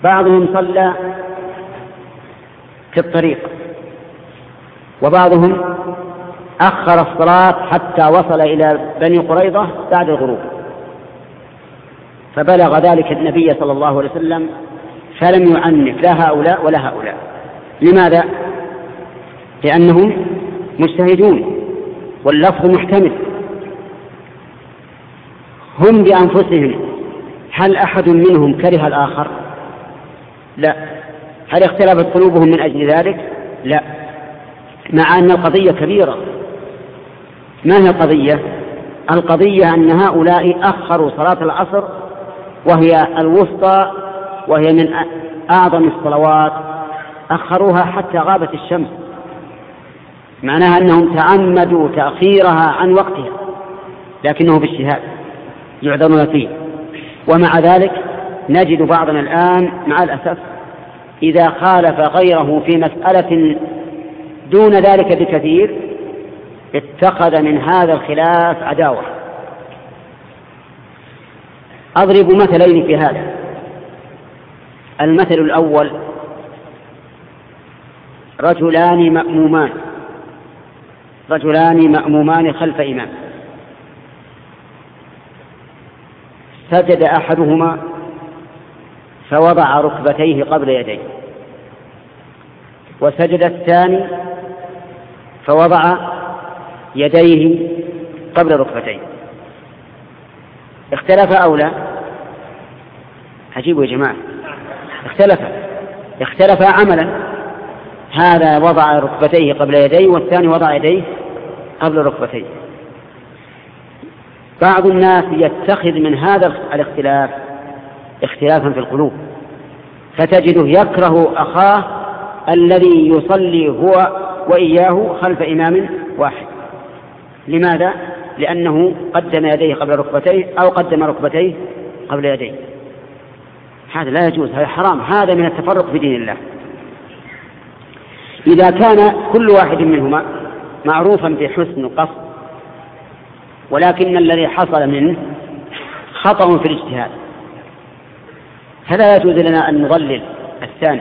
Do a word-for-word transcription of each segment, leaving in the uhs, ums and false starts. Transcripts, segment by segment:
بعضهم صلى في الطريق، وبعضهم أخر الصلاة حتى وصل إلى بني قريظة بعد الغروب، فبلغ ذلك النبي صلى الله عليه وسلم فلم يعنف لا هؤلاء ولا هؤلاء. لماذا؟ لأنهم مجتهدون واللفظ محتمل. هم بأنفسهم هل أحد منهم كره الآخر؟ لا. هل اختلفت قلوبهم من أجل ذلك؟ لا، مع أن القضية كبيرة. ما هي القضية؟ القضية أن هؤلاء أخروا صلاة العصر وهي الوسطى وهي من أعظم الصلوات، أخروها حتى غابت الشمس، معناها أنهم تعمدوا تأخيرها عن وقتها، لكنه باجتهاد يعذرون فيه. ومع ذلك نجد بعضنا الآن مع الأسف إذا خالف غيره في مسألة دون ذلك بكثير اتخذ من هذا الخلاف عداوة. أضرب مثلين في هذا. المثل الأول: رجلان مأمومان رجلان مأمومان خلف إمام، سجد أحدهما فوضع ركبتيه قبل يديه، وسجد الثاني فوضع يديه قبل ركبتيه. اختلف أو لا؟ عجيب يا جماعة، اختلف اختلف عملا. هذا وضع ركبتيه قبل يديه والثاني وضع يديه قبل ركبتيه. بعض الناس يتخذ من هذا الاختلاف اختلافا في القلوب، فتجده يكره أخاه الذي يصلي هو وإياه خلف إمام واحد. لماذا؟ لأنه قدم يديه قبل ركبتيه أو قدم ركبتيه قبل يديه. هذا لا يجوز، هذا حرام، هذا من التفرق في دين الله. إذا كان كل واحد منهما معروفا بحسن القصد، ولكن الذي حصل منه خطأ في الاجتهاد، فلا يجوز لنا أن نضلل الثاني،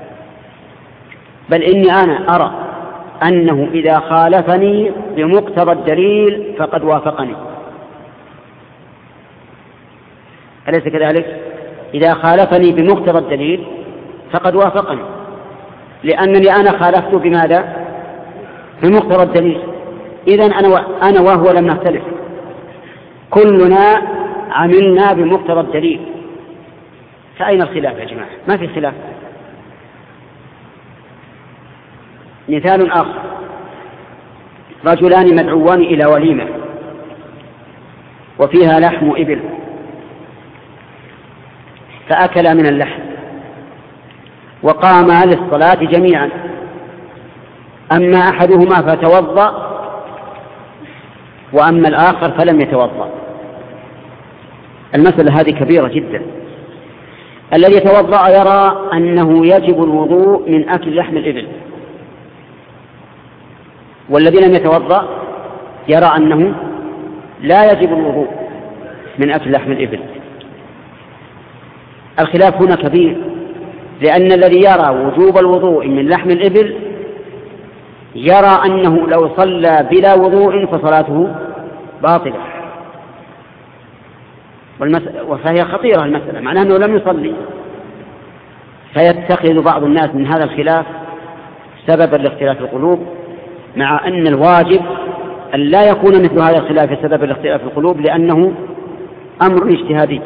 بل إني أنا أرى أنه إذا خالفني بمقتضى الدليل فقد وافقني. أليس كذلك؟ إذا خالفني بمقتضى الدليل فقد وافقني، لأنني أنا خالفت بماذا؟ بمقتضى الدليل. إذن أنا, أنا وهو لم نختلف، كلنا عملنا بمقتضى الدليل، فأين الخلاف يا جماعة؟ ما في خلاف. مثال آخر: رجلان مدعوان إلى وليمة وفيها لحم إبل، فأكلا من اللحم وقاما للصلاة جميعا، أما أحدهما فتوضأ وأما الآخر فلم يتوضأ. المسألة هذه كبيرة جدا. الذي يتوضأ يرى أنه يجب الوضوء من أكل لحم الإبل، والذي لم يتوضأ يرى أنه لا يجب الوضوء من أكل لحم الإبل. الخلاف هنا كبير، لأن الذي يرى وجوب الوضوء من لحم الإبل يرى أنه لو صلى بلا وضوء فصلاته باطلة، وفهي خطيرة المسألة، معناه أنه لم يصلي. فيتخذ بعض الناس من هذا الخلاف سببا لاختلاف القلوب، مع أن الواجب أن لا يكون مثل هذا الخلاف سببا لاختلاف القلوب، لأنه أمر اجتهادي.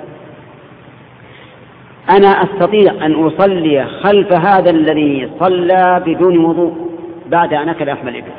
أنا أستطيع أن أصلي خلف هذا الذي صلى بدون وضوء بعد أن أكل لحم الإبل،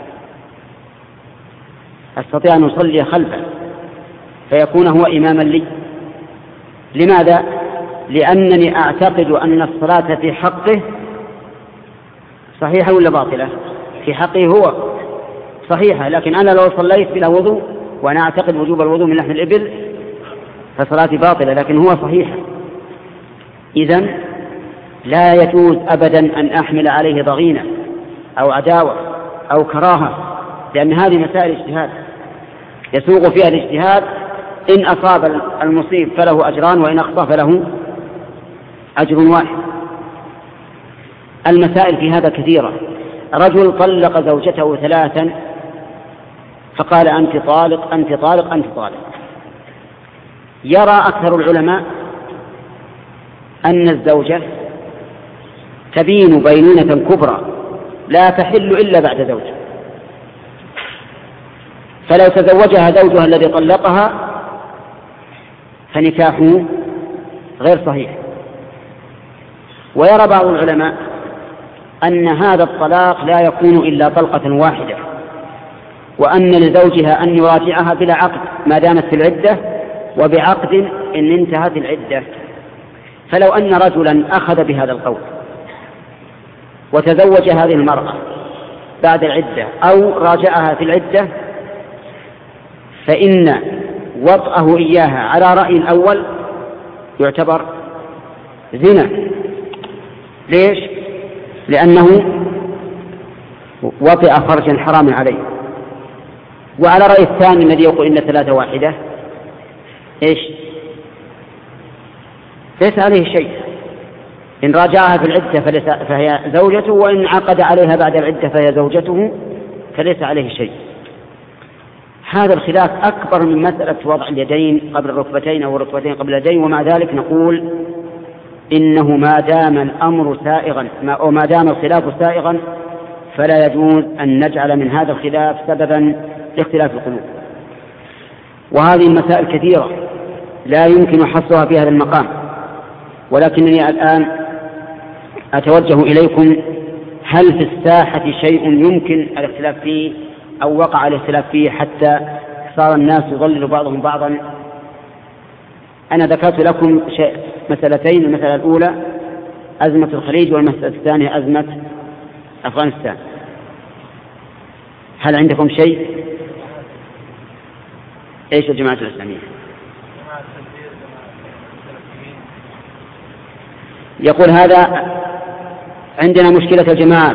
أستطيع أن أصلي خلفه فيكون هو إماما لي. لماذا؟ لأنني أعتقد أن الصلاة في حقه صحيحة ولا باطلة؟ في حقه هو صحيحة، لكن أنا لو صليت بلا وضوء وأنا أعتقد وجوب الوضوء من لحم الإبل فصلاتي باطلة، لكن هو صحيحة. إذن لا يجوز أبدا أن أحمل عليه ضغينة أو عداوة أو كراهة، لأن هذه مسائل اجتهاد يسوغ فيها الاجتهاد. إن أصاب المصيب فله أجران، وإن أخطأ فله أجر واحد. المسائل في هذا كثيرة. رجل طلق زوجته ثلاثا فقال أنت طالق أنت طالق أنت طالق. يرى أكثر العلماء أن الزوجة تبين بينونة كبرى لا تحل إلا بعد زوج، فلو تزوجها زوجها الذي طلقها فنكاحه غير صحيح. ويرى بعض العلماء أن هذا الطلاق لا يكون إلا طلقة واحدة، وأن لزوجها أن يراجعها بلا عقد ما دامت في العدة، وبعقد إن انتهت العدة. فلو أن رجلا أخذ بهذا القول وتزوج هذه المرأة بعد العدة أو راجعها في العدة، فإن وطأه إياها على رأي الأول يعتبر زنا. ليش؟ لأنه وطئ فرجا حرام عليه. وعلى رأي الثاني الذي يقول إن ثلاثة واحدة إيش؟ ليس عليه شيء، إن راجعها في العدة فهي زوجته، وإن عقد عليها بعد العدة فهي زوجته، فليس عليه شيء. هذا الخلاف أكبر من مسألة وضع اليدين قبل الركبتين أو الركبتين قبل اليدين. ومع ذلك نقول إنه ما دام الأمر سائغا أو ما دام الخلاف سائغا فلا يجوز أن نجعل من هذا الخلاف سببا لاختلاف القلوب. وهذه المسائل كثيرة لا يمكن حصرها في هذا المقام، ولكنني الآن أتوجه إليكم: هل في الساحة شيء يمكن الاختلاف فيه أو وقع الاختلاف فيه حتى صار الناس يضلل بعضهم بعضا؟ أنا ذكرت لكم شيء مسألتين: المسألة الأولى أزمة الخليج، والمسألة الثانية أزمة أفغانستان. هل عندكم شيء؟ إيش الجماعة الإسلامية؟ يقول هذا عندنا مشكلة الجماعة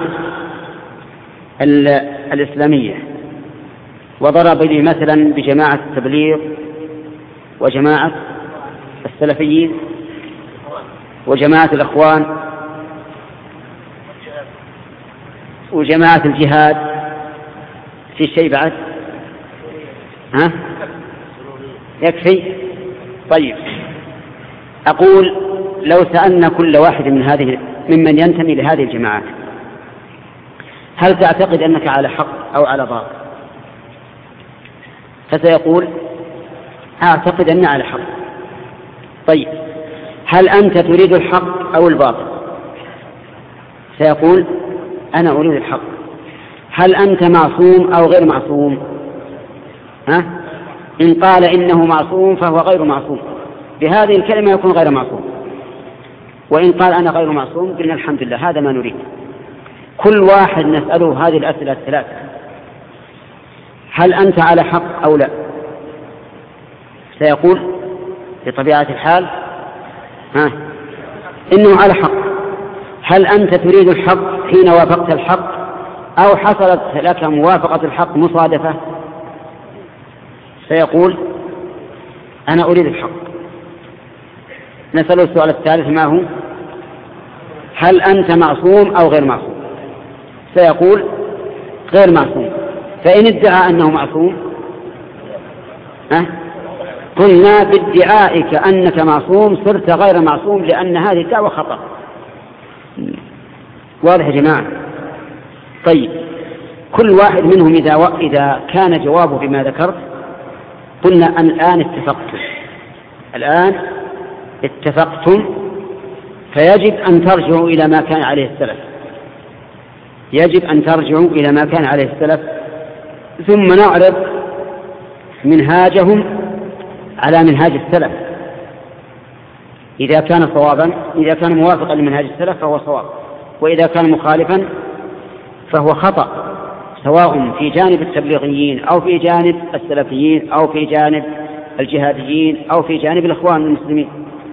الإسلامية، وضرب لي مثلا بجماعة التبليغ وجماعة السلفيين وجماعة الأخوان وجماعة الجهاد. في شيء بعد؟ ها؟ يكفي؟ طيب، أقول لو سألنا كل واحد من هذه ممن ينتمي لهذه الجماعات: هل تعتقد أنك على حق أو على باطل؟ فسيقول: أعتقد أني على حق. طيب، هل أنت تريد الحق أو الباطل؟ سيقول: أنا أريد الحق. هل أنت معصوم أو غير معصوم؟ ها؟ إن قال إنه معصوم فهو غير معصوم، بهذه الكلمة يكون غير معصوم. وإن قال أنا غير معصوم قلنا الحمد لله، هذا ما نريد. كل واحد نسأله هذه الأسئلة الثلاثة: هل أنت على حق أو لا؟ سيقول بطبيعة الحال ها إنه على حق. هل أنت تريد الحق حين وافقت الحق أو حصلت لك موافقة الحق مصادفة؟ سيقول أنا أريد الحق. نسأل السؤال الثالث: ما هو؟ هل أنت معصوم أو غير معصوم؟ سيقول غير معصوم. فإن ادعى أنه معصوم أه؟ قلنا بادعائك أنك معصوم صرت غير معصوم، لأن هذه الدعوة خطأ. واضح يا جماعة؟ طيب، كل واحد منهم إذا, و... إذا كان جوابه بما ذكرت قلنا أن الآن اتفقتم الآن اتفقتم فيجب أن ترجعوا إلى ما كان عليه السلف. يجب أن ترجعوا إلى ما كان عليه السلف، ثم نعرض منهاجهم على منهاج السلف. إذا كان صوابا، إذا كان موافقا لمنهاج السلف فهو صواب، وإذا كان مخالفا فهو خطأ، سواء في جانب التبليغيين أو في جانب السلفيين أو في جانب الجهاديين أو في جانب الإخوان المسلمين.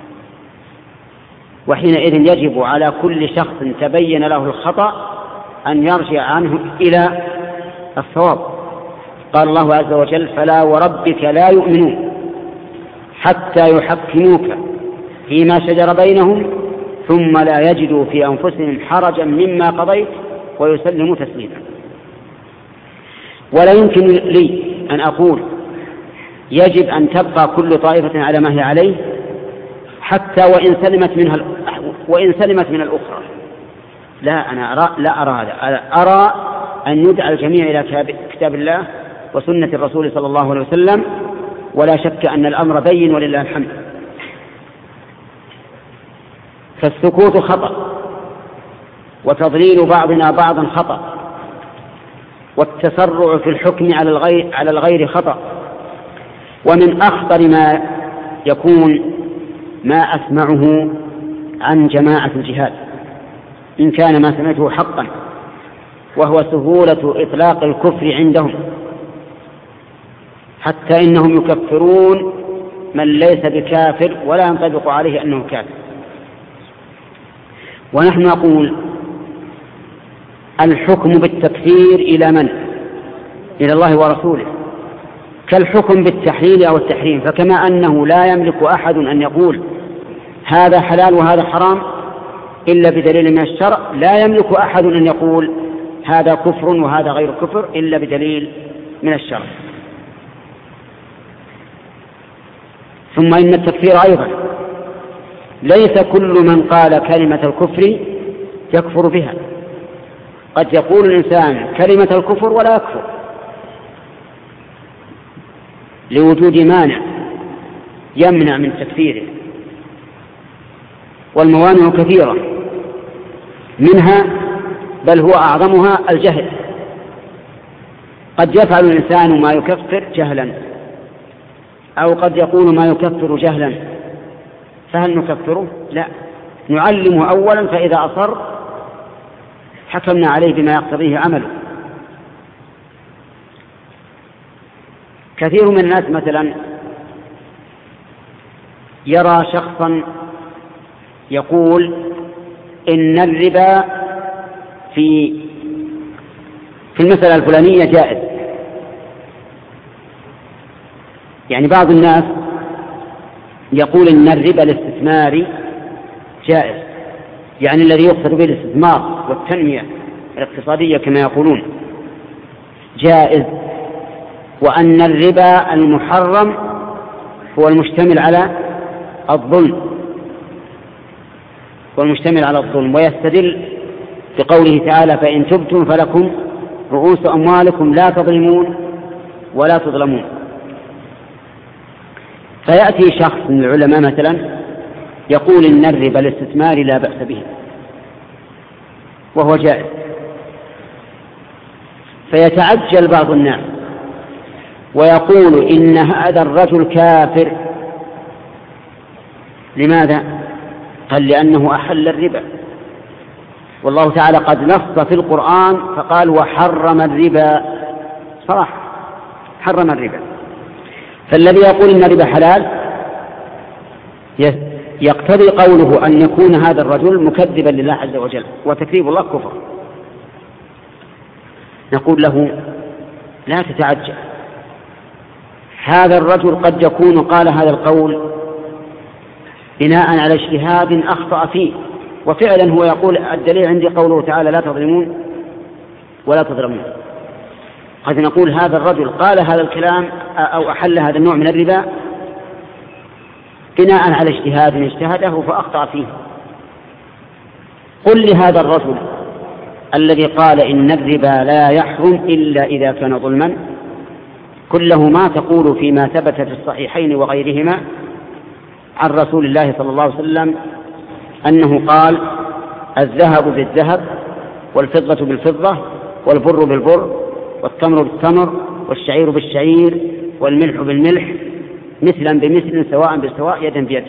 وحينئذ يجب على كل شخص تبين له الخطأ أن يرجع عنه إلى الصواب. قال الله عز وجل: فلا وربك لا يؤمنون حتى يحكموك فيما شجر بينهم ثم لا يجدوا في أنفسهم حرجا مما قضيت ويسلموا تسليما. ولا يمكن لي أن أقول يجب أن تبقى كل طائفة على ما هي عليه حتى وإن سلمت منها وإن سلمت من الأخرى. لا، أنا أرى لا أرى هذا. أرى أن يدعى الجميع إلى كتاب الله وسنة الرسول صلى الله عليه وسلم، ولا شك أن الأمر بين ولله الحمد. فالسكوت خطأ، وتضليل بعضنا بعضا خطأ، والتسرع في الحكم على الغير, على الغير خطأ. ومن أخطر ما يكون ما أسمعه عن جماعة الجهاد إن كان ما سمعته حقا، وهو سهولة إطلاق الكفر عندهم، حتى إنهم يكفرون من ليس بكافر ولا ينطبق عليه أنه كافر. ونحن نقول الحكم بالتكفير إلى من؟ إلى الله ورسوله، كالحكم بالتحليل أو التحريم. فكما أنه لا يملك أحد أن يقول هذا حلال وهذا حرام إلا بدليل من الشرع، لا يملك أحد أن يقول هذا كفر وهذا غير كفر إلا بدليل من الشرع. ثم إن التكفير أيضا ليس كل من قال كلمة الكفر يكفر بها، قد يقول الإنسان كلمة الكفر ولا يكفر لوجود مانع يمنع من تكفيره، والموانع كثيرة، منها بل هو أعظمها الجهل. قد يفعل الإنسان ما يكفر جهلا، أو قد يقول ما يكفر جهلا، فهل نكفره؟ لا، نعلمه أولا، فإذا أصر حكمنا عليه بما يقتضيه عمله. كثير من الناس مثلا يرى شخصا يقول إن الربا في في المسألة الفلانية جائز. يعني بعض الناس يقول إن الربا الاستثماري جائز، يعني الذي يقصد به الاستثمار والتنمية الاقتصادية كما يقولون جائز، وأن الربا المحرم هو المشتمل على الظلم والمشتمل على الظلم ويستدل بقوله تعالى فإن تبتم فلكم رؤوس أموالكم لا تظلمون ولا تظلمون. فيأتي شخص من العلماء مثلا يقول إن الربا الاستثماري لا بأس به وهو جائز، فيتعجل بعض الناس ويقول إن هذا الرجل كافر. لماذا؟ قال لأنه أحل الربا، والله تعالى قد نص في القرآن فقال وحرم الربا، صراحة حرم الربا. فالذي يقول إن الربا حلال يقتضي قوله أن يكون هذا الرجل مكذبا لله عز وجل، وتكذيب الله كفر. نقول له لا تتعجل، هذا الرجل قد يكون قال هذا القول بناء على اجتهاد أخطأ فيه، وفعلا هو يقول الدليل عندي قوله تعالى لا تظلمون ولا تظلمون. قد نقول هذا الرجل قال هذا الكلام أو أحل هذا النوع من الربا بناء على اجتهاد اجتهده فأخطأ فيه. قل لهذا الرجل الذي قال إن الربا لا يحرم إلا إذا كان ظلما قل له ما تقول فيما ثبت في الصحيحين وغيرهما عن رسول الله صلى الله عليه وسلم أنه قال الذهب بالذهب والفضة بالفضة والبر بالبر والتمر بالتمر والشعير بالشعير والملح بالملح مثلا بمثل سواء بسواء يدا بيد.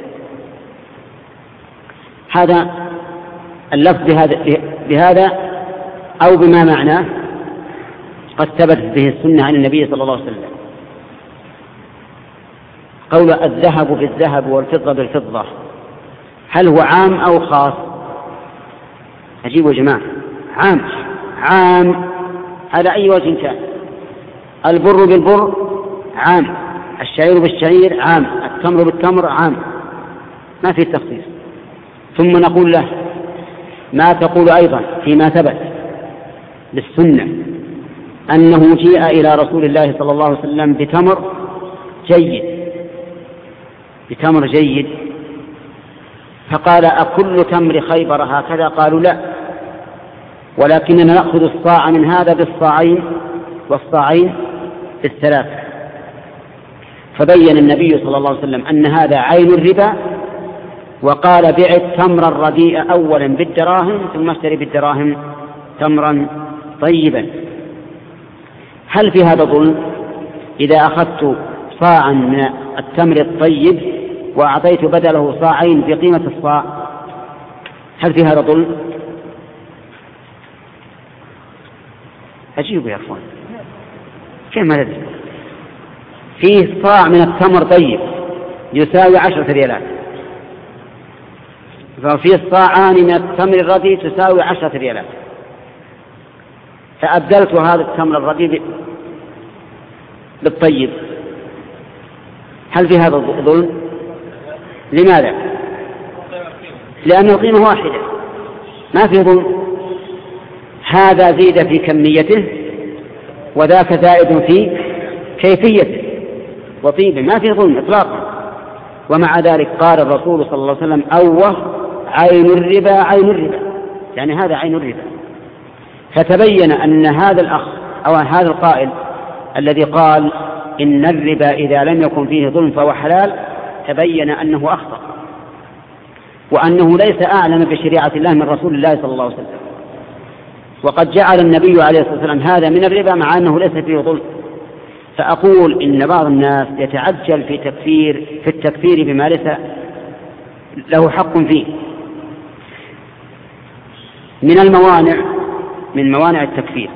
هذا اللفظ بهذا, بهذا أو بما معناه قد ثبتت به السنة عن النبي صلى الله عليه وسلم. قول الذهب بالذهب والفضة بالفضة هل هو عام أو خاص؟ أجيبوا يا جماعة، عام عام على أي وجه كان. البر بالبر عام، الشعير بالشعير عام، التمر بالتمر عام، ما في تخصيص. ثم نقول له ما تقول أيضا فيما ثبت بالسنة أنه جيء إلى رسول الله صلى الله عليه وسلم بتمر جيد بتمر جيد فقال أكل تمر خيبر هكذا؟ قالوا لا، ولكننا نأخذ الصاع من هذا بالصاعين والصاعين الثلاثة. فبين النبي صلى الله عليه وسلم أن هذا عين الربا، وقال بع التمر الرديء أولا بالدراهم ثم اشتري بالدراهم تمرا طيبا. هل في هذا ظلم إذا أخذت صاعا من التمر الطيب وأعطيت بدله صاعين بقيمة الصاع؟ هل في هذا ظلم؟ أجيب يا أخوان، كيف ما تدري؟ فيه صاع من التمر طيب يساوي عشرة ريالات، ففيه صاعان من التمر الرديء تساوي عشرة ريالات، فأبدلت هذا التمر الرديء بالطيب. هل في هذا ظلم؟ لماذا؟ لأن القيمة واحدة، ما في ظلم. هذا زيد في كميته وذاك زائد في كيفيته وطيبه، ما في ظلم إطلاقا. ومع ذلك قال الرسول صلى الله عليه وسلم أوه عين الربا عين الربا، يعني هذا عين الربا. فتبين أن هذا الأخ أو هذا القائل الذي قال إن الربا إذا لم يكن فيه ظلم فهو حلال، تبين أنه أخطأ، وأنه ليس أعلم بشريعة الله من رسول الله صلى الله عليه وسلم. وقد جعل النبي عليه الصلاة والسلام هذا من الربا مع أنه ليس فيه ظلم. فأقول إن بعض الناس يتعجل في تكفير في التكفير بما ليس له حق فيه. من الموانع من موانع التكفير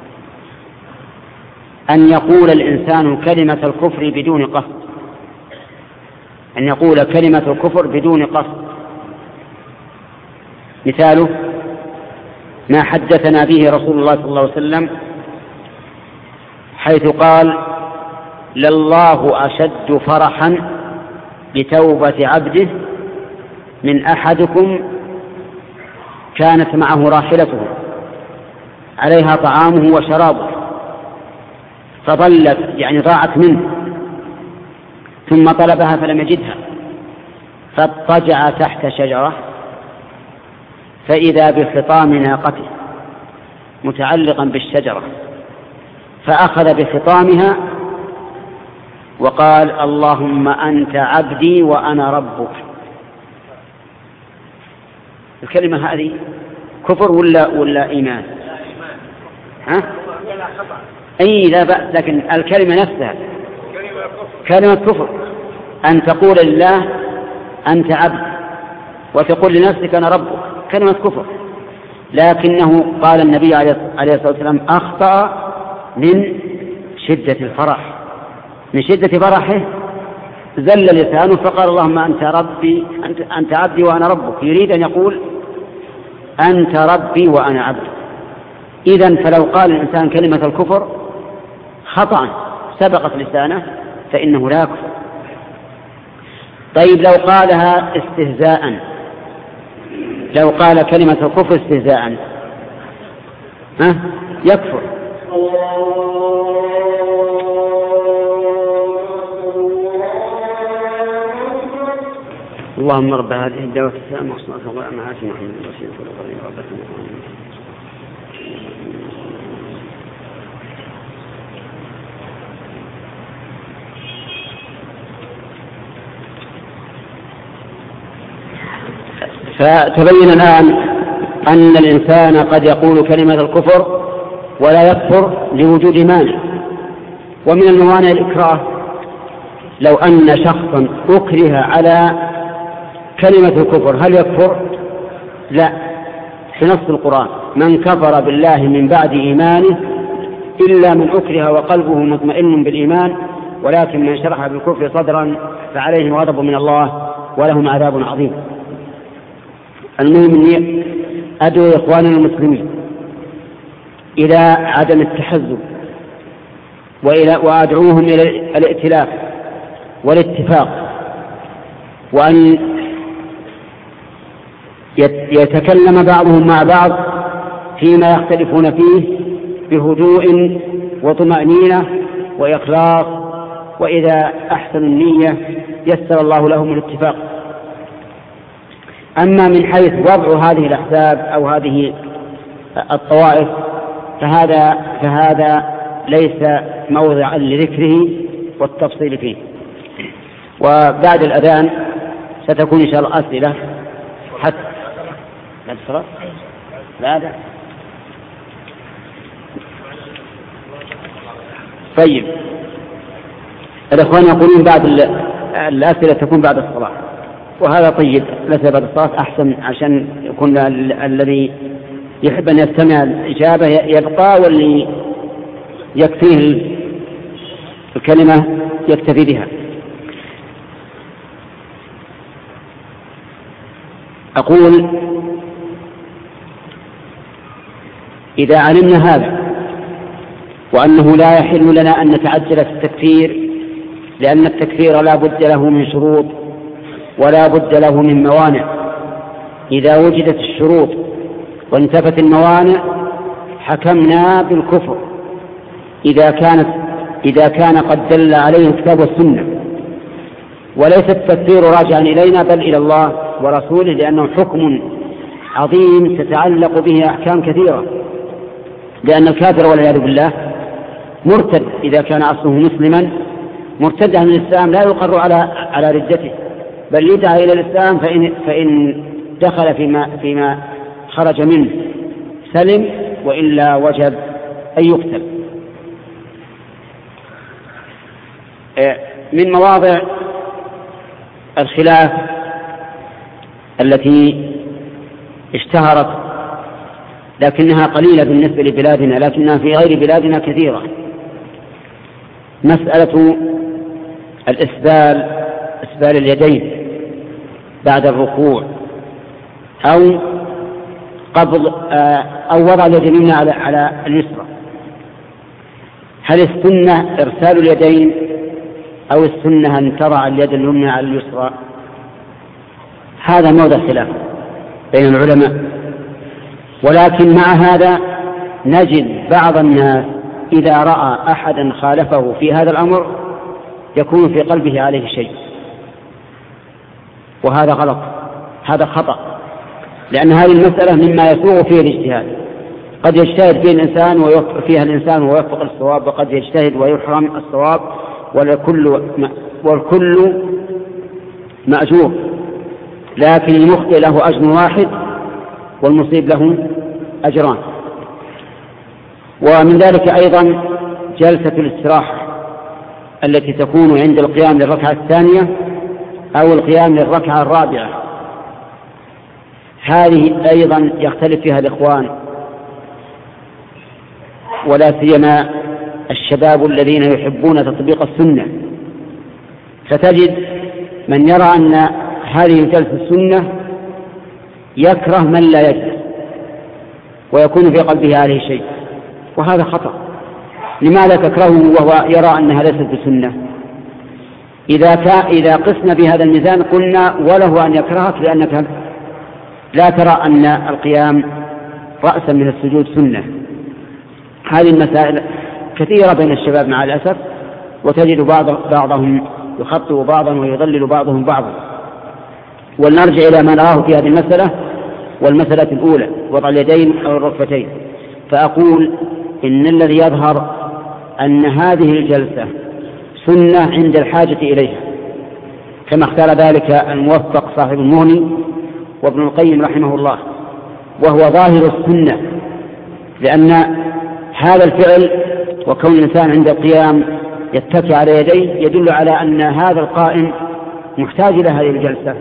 أن يقول الإنسان كلمة الكفر بدون قصد، أن يقول كلمة الكفر بدون قصد. مثاله ما حدثنا به رسول الله صلى الله عليه وسلم حيث قال لله أشد فرحا بتوبة عبده من أحدكم كانت معه راحلته عليها طعامه وشرابه فضلت يعني ضاعت منه، ثم طلبها فلم يجدها فاضطجع تحت شجرة فإذا بخطام ناقته متعلقا بالشجرة، فأخذ بخطامها وقال اللهم أنت عبدي وأنا ربك. الكلمة هذه كفر ولا ولا إيمان؟ ها؟ أي لا بأس، لكن الكلمة نفسها كلمة كفر. أن تقول لله أنت عبد وتقول لنفسك أنا ربك كلمة كفر. لكنه قال النبي عليه الصلاة والسلام أخطأ من شدة الفرح، من شدة فرحه زل لسانه فقال اللهم أنت ربي أنت, أنت عبدي وأنا ربك، يريد أن يقول أنت ربي وأنا عبدك. إذن فلو قال الإنسان كلمة الكفر خطأ سبقت لسانه فإنه لا يكفر. طيب لو قالها استهزاء، لو قال كلمة الكفر استهزاء ها يكفر. اللهم رب هذه الدعوة السلام والصلاة والسلام على سيدنا محمد رسول الله. فتبين الآن أن الإنسان قد يقول كلمة الكفر ولا يكفر لوجود مانع. ومن الموانع الإكراه، لو أن شخصا أكره على كلمة الكفر هل يكفر؟ لا، في نص القرآن من كفر بالله من بعد إيمانه إلا من أكره وقلبه مطمئن بالإيمان ولكن من شرح بالكفر صدرا فعليهم غضب من الله ولهم عذاب عظيم. المهم أني أدعو إخواننا المسلمين إلى عدم التحزب وإلى وأدعوهم إلى الائتلاف والاتفاق، وأن يتكلم بعضهم مع بعض فيما يختلفون فيه بهدوء وطمأنينة وإخلاص، وإذا أحسنوا النية يسر الله لهم الاتفاق. أما من حيث وضع هذه الأحزاب أو هذه الطوائف فهذا, فهذا ليس موضعا لذكره والتفصيل فيه. وبعد الأذان ستكون إن شاء الله أسئلة حتى بعد الصلاة. لا لا طيب، الأخوان يقولون بعد الأسئلة تكون بعد الصلاة، وهذا طيب، ليس بعد الصلاة أحسن عشان يكون الذي يحب أن يستمع الإجابة يبقى، واللي يكفيه الكلمة يكتفي بها. أقول إذا علمنا هذا وأنه لا يحل لنا أن نتعجل في التكفير، لأن التكفير لا بد له من شروط ولا بد له من موانع، إذا وجدت الشروط وانتفت الموانع حكمنا بالكفر إذا كانت إذا كان قد دل عليه الكتاب والسنة، وليس التكفير راجعا إلينا بل إلى الله ورسوله، لأنه حكم عظيم تتعلق به أحكام كثيرة، لأن الكافر والعياذ بالله مرتد إذا كان أصله مسلما، مرتد عن الإسلام لا يقر على على ردته، بل يدعى إلى الإسلام، فإن, فإن دخل فيما, فيما خرج منه سلم، وإلا وجب أن يقتل. من مواضع الخلاف التي اشتهرت لكنها قليلة بالنسبة لبلادنا، لكنها في غير بلادنا كثيرة، مسألة الإسبال، إسبال اليدين بعد الركوع، أو قبض أو وضع اليد اليمنى على على اليسرى. هل السنة إرسال اليدين أو السنة أن تضع اليد اليمنى على اليسرى؟ هذا موضع خلاف بين العلماء، ولكن مع هذا نجد بعض الناس إذا رأى أحدا خالفه في هذا الأمر يكون في قلبه عليه شيء، وهذا غلط، هذا خطأ، لأن هذه المسألة مما يسوغ فيه الاجتهاد، قد يجتهد فيه الإنسان ويوفق فيها الإنسان ويوفق الصواب، وقد يجتهد ويحرم الصواب، والكل والكل مأجور، لكن المخطئ له أجر واحد والمصيب له أجران. ومن ذلك أيضا جلسة الاستراحة التي تكون عند القيام للركعة الثانية أو القيام للركعة الرابعة، هذه أيضا يختلف فيها الإخوان، ولا سيما الشباب الذين يحبون تطبيق السنة، فتجد من يرى أن هذه الجلسة السنة يكره من لا يجلس ويكون في قلبه عليه شيء، وهذا خطأ. لماذا تكرهه وهو يرى أنها ليست بسنة؟ إذا, إذا قسنا بهذا الميزان قلنا وله أن يكرهك لأنك لا ترى أن القيام رأسا من السجود سنة. هذه المسائل كثيرة بين الشباب مع الأسف، وتجد بعض بعضهم يخطئ بعضا ويضلل بعضهم بعضا. ولنرجع إلى ما نراه في هذه المسألة، والمسألة الأولى وضع اليدين أو الركبتين. فأقول إن الذي يظهر أن هذه الجلسة سنة عند الحاجة إليها، كما اختار ذلك الموفق صاحب المغني وابن القيم رحمه الله، وهو ظاهر السنة، لأن هذا الفعل وكون الإنسان عند القيام يتكئ على يديه يدل على أن هذا القائم محتاج إلى هذه الجلسة.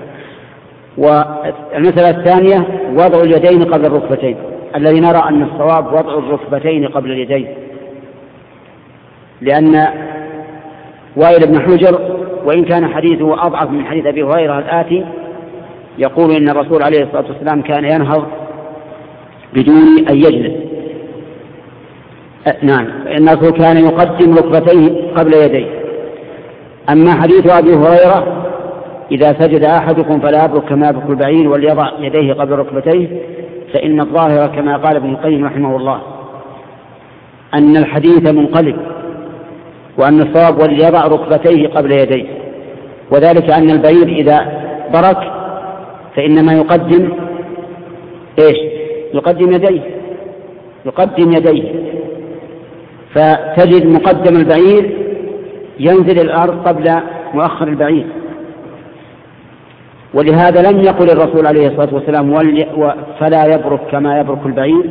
والمسألة الثانية وضع اليدين قبل الركبتين، الذي نرى أن الصواب وضع الركبتين قبل اليدين، لأن وائل بن حجر وإن كان حديثه أضعف من حديث أبي هريرة الآتي يقول إن الرسول عليه الصلاة والسلام كان ينهض بدون أن يجلس. نعم، إن الرسول كان يقدم ركبتيه قبل يديه. أما حديث أبي هريرة إذا سجد أحدكم فلا يبرك كما يبرك البعير وليضع يديه قبل ركبتيه، فإن الظاهر كما قال ابن القيم رحمه الله أن الحديث منقلب، وأن الصواب وليضع ركبتيه قبل يديه، وذلك أن البعير إذا برك فإنما يقدم إيش؟ يقدم يديه يقدم يديه فتجد مقدم البعير ينزل الأرض قبل مؤخر البعير. ولهذا لم يقل الرسول عليه الصلاة والسلام فلا يبرك كما يبرك البعير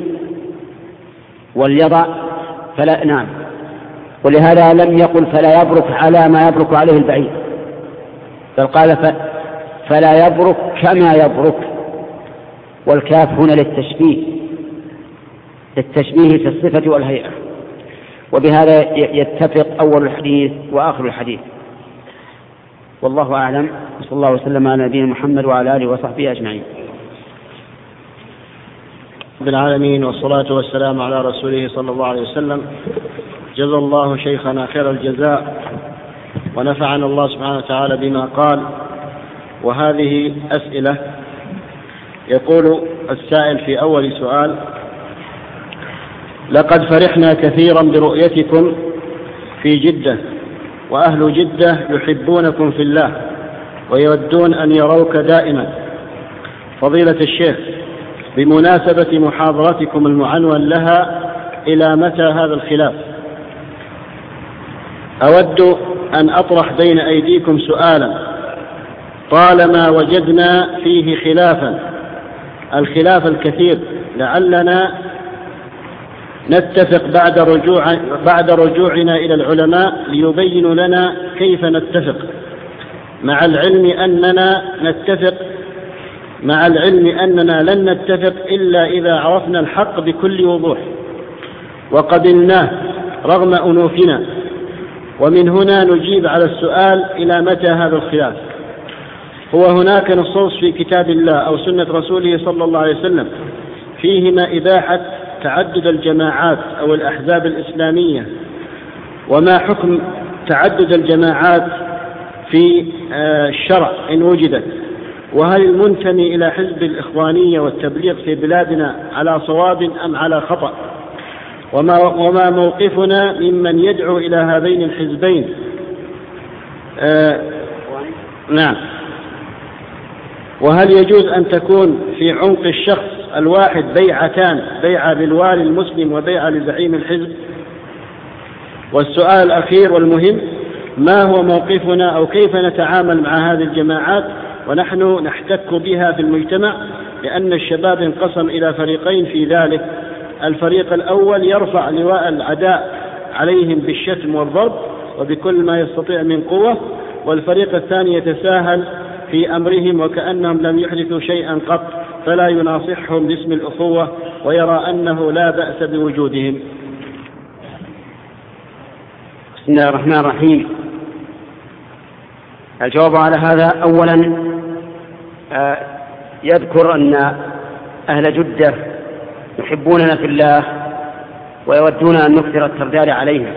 وليضع فلا نعم ولهذا لم يقل فلا يبرك على ما يبرك عليه البعير، بل قال فلا يبرك كما يبرك، والكاف هنا للتشبيه للتشبيه في الصفة والهيئة. وبهذا يتفق أول الحديث وآخر الحديث، والله أعلم. صلى الله وسلم على نبينا محمد وعلى آله وصحبه أجمعين. رب العالمين، والصلاة والسلام على رسوله صلى الله عليه وسلم. جزا الله شيخنا خير الجزاء، ونفعنا الله سبحانه وتعالى بما قال. وهذه أسئلة. يقول السائل في أول سؤال: لقد فرحنا كثيرا برؤيتكم في جدة، وأهل جدة يحبونكم في الله ويودون أن يروك دائما. فضيلة الشيخ، بمناسبة محاضرتكم المعنون لها إلى متى هذا الخلاف، أود أن أطرح بين أيديكم سؤالا طالما وجدنا فيه خلافا الخلاف الكثير، لعلنا نتفق بعد رجوع بعد رجوعنا إلى العلماء ليبينوا لنا كيف نتفق، مع العلم أننا نتفق مع العلم أننا لن نتفق إلا إذا عرفنا الحق بكل وضوح وقبلناه رغم أنوفنا. ومن هنا نجيب على السؤال: إلى متى هذا الخلاف؟ هو هناك نصوص في كتاب الله أو سنة رسوله صلى الله عليه وسلم فيهما إباحة تعدد الجماعات أو الأحزاب الإسلامية، وما حكم تعدد الجماعات في الشرع إن وجدت؟ وهل المنتمي إلى حزب الإخوانية والتبليغ في بلادنا على صواب أم على خطأ؟ وما, وما موقفنا ممن يدعو إلى هذين الحزبين؟ آه نعم. وهل يجوز أن تكون في عنق الشخص الواحد بيعتان، بيعة بالوالي المسلم وبيعة لزعيم الحزب؟ والسؤال الأخير والمهم: ما هو موقفنا أو كيف نتعامل مع هذه الجماعات ونحن نحتك بها في المجتمع؟ لأن الشباب انقسم إلى فريقين في ذلك: الفريق الأول يرفع لواء العداء عليهم بالشتم والضرب وبكل ما يستطيع من قوة، والفريق الثاني يتساهل في أمرهم وكأنهم لم يحدثوا شيئا قط، فلا يناصحهم باسم الأخوة ويرى أنه لا بأس بوجودهم. بسم الله الرحمن الرحيم. الجواب على هذا: أولا يذكر أن أهل جدة يحبوننا في الله ويودون أن نكثر الترداد عليهم.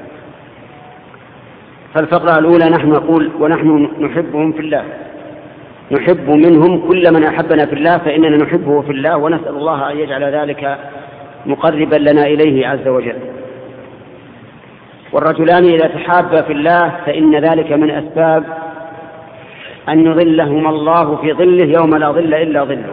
فالفقرة الأولى نحن نقول ونحن نحبهم في الله، نحب منهم كل من أحبنا في الله، فإننا نحبه في الله ونسأل الله أن يجعل ذلك مقربا لنا إليه عز وجل. والرجلان إذا تحابا في الله فإن ذلك من أسباب أن يظلهما الله في ظله يوم لا ظل إلا ظله.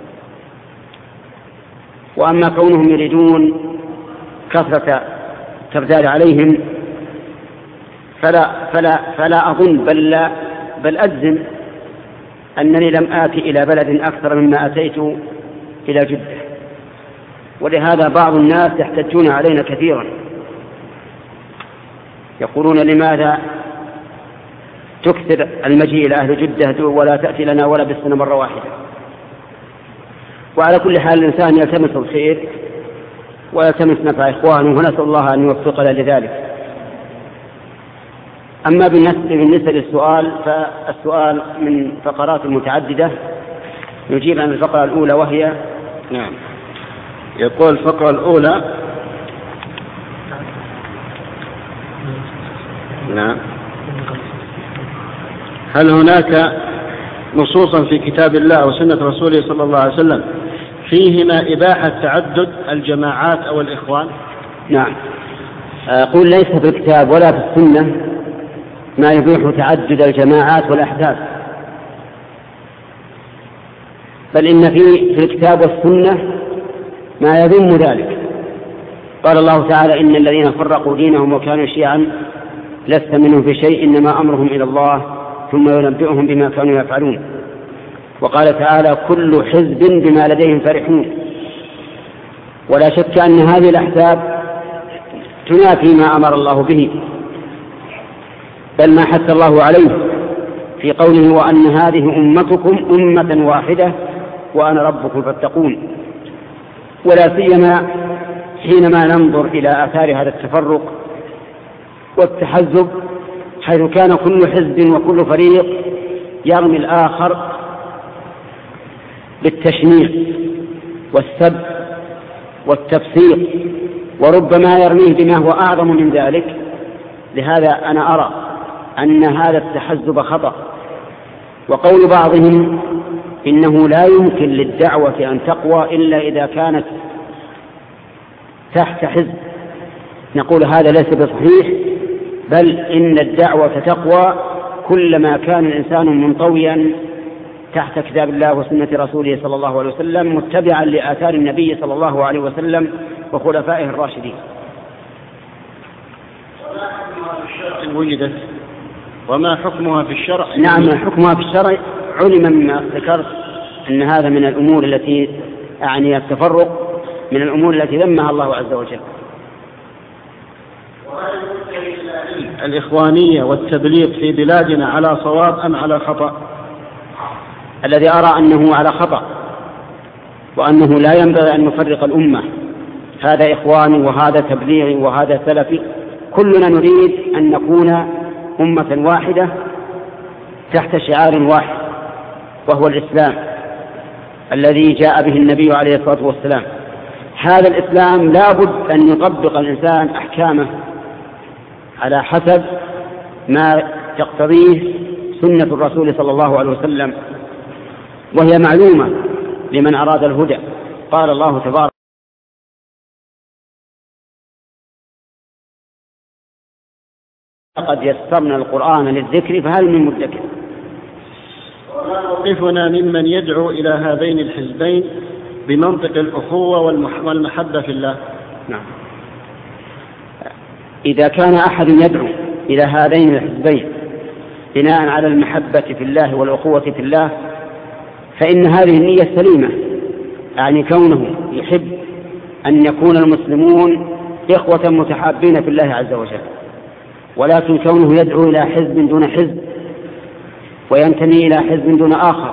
وأما كونهم يريدون كثرة ترداد عليهم فلا, فلا, فلا أظن بل, لا بل أجزم أنني لم آتي إلى بلد أكثر مما أتيت إلى جدة، ولهذا بعض الناس يحتجون علينا كثيرا، يقولون: لماذا تكثر المجيء إلى أهل جدة ولا تأتي لنا ولا بالسنة مرة واحدة؟ وعلى كل حال الإنسان يلتمس الخير ويلتمس نفع إخوانه، ونسأل الله أن يوفقنا لذلك. أما بالنسبة للسؤال فالسؤال من فقرات متعددة، نجيب عن الفقرة الأولى وهي نعم. يقول الفقرة الأولى: نعم هل هناك نصوصا في كتاب الله وسنة رسوله صلى الله عليه وسلم فيهما إباحة تعدد الجماعات أو الإخوان؟ نعم، أقول ليس في الكتاب ولا في السنة ما يبيح تعدد الجماعات والأحزاب، بل إن في في الكتاب والسنة ما يذم ذلك. قال الله تعالى: إن الذين فرقوا دينهم وكانوا شيعا لست منهم في شيء إنما أمرهم إلى الله ثم ينبئهم بما كانوا يفعلون. وقال تعالى: كل حزب بما لديهم فرحون. ولا شك أن هذه الأحزاب تنافي ما أمر الله به، بل ما حث الله عليه في قوله: وأن هذه أمتكم أمة واحدة وأنا ربكم فاتقون. ولا سيما حينما ننظر إلى آثار هذا التفرق والتحزب، حيث كان كل حزب وكل فريق يرمي الآخر بالتشنيع والسب والتفسيق، وربما يرميه بما هو أعظم من ذلك. لهذا أنا أرى أن هذا التحزب خطأ. وقول بعضهم إنه لا يمكن للدعوة أن تقوى إلا إذا كانت تحت حزب، نقول هذا ليس بصحيح، بل إن الدعوة تقوى كلما كان الإنسان منطويا تحت كتاب الله وسنة رسوله صلى الله عليه وسلم، متبعا لآثار النبي صلى الله عليه وسلم وخلفائه الراشدين. وجدت وما حكمها في الشرع؟ نعم، حكمها في الشرع علم مما ذكرت أن هذا من الأمور التي أعني التفرق من الأمور التي ذمها الله عز وجل. الإخوانية والتبليغ في بلادنا على صواب أم على خطأ؟ الذي أرى أنه على خطأ، وأنه لا ينبغي أن نفرق الأمة، هذا إخواني وهذا تبليغي وهذا سلفي، كلنا نريد أن نكون أمة واحدة تحت شعار واحد وهو الإسلام الذي جاء به النبي عليه الصلاة والسلام. هذا الإسلام لا بد أن يطبق الإنسان أحكامه على حسب ما تقتضيه سنة الرسول صلى الله عليه وسلم، وهي معلومة لمن أراد الهدى. قال الله تبارك: قد يسرنا القرآن للذكر فهل من مدكر. وما موقفنا ممن يدعو إلى هذين الحزبين بمنطق الأخوة والمحبة في الله؟ نعم، إذا كان أحد يدعو إلى هذين الحزبين بناء على المحبة في الله والأخوة في الله فإن هذه النية سليمة، يعني كونه يحب أن يكون المسلمون إخوة متحابين في الله عز وجل. ولكن كونه يدعو إلى حزب دون حزب وينتمي إلى حزب دون آخر،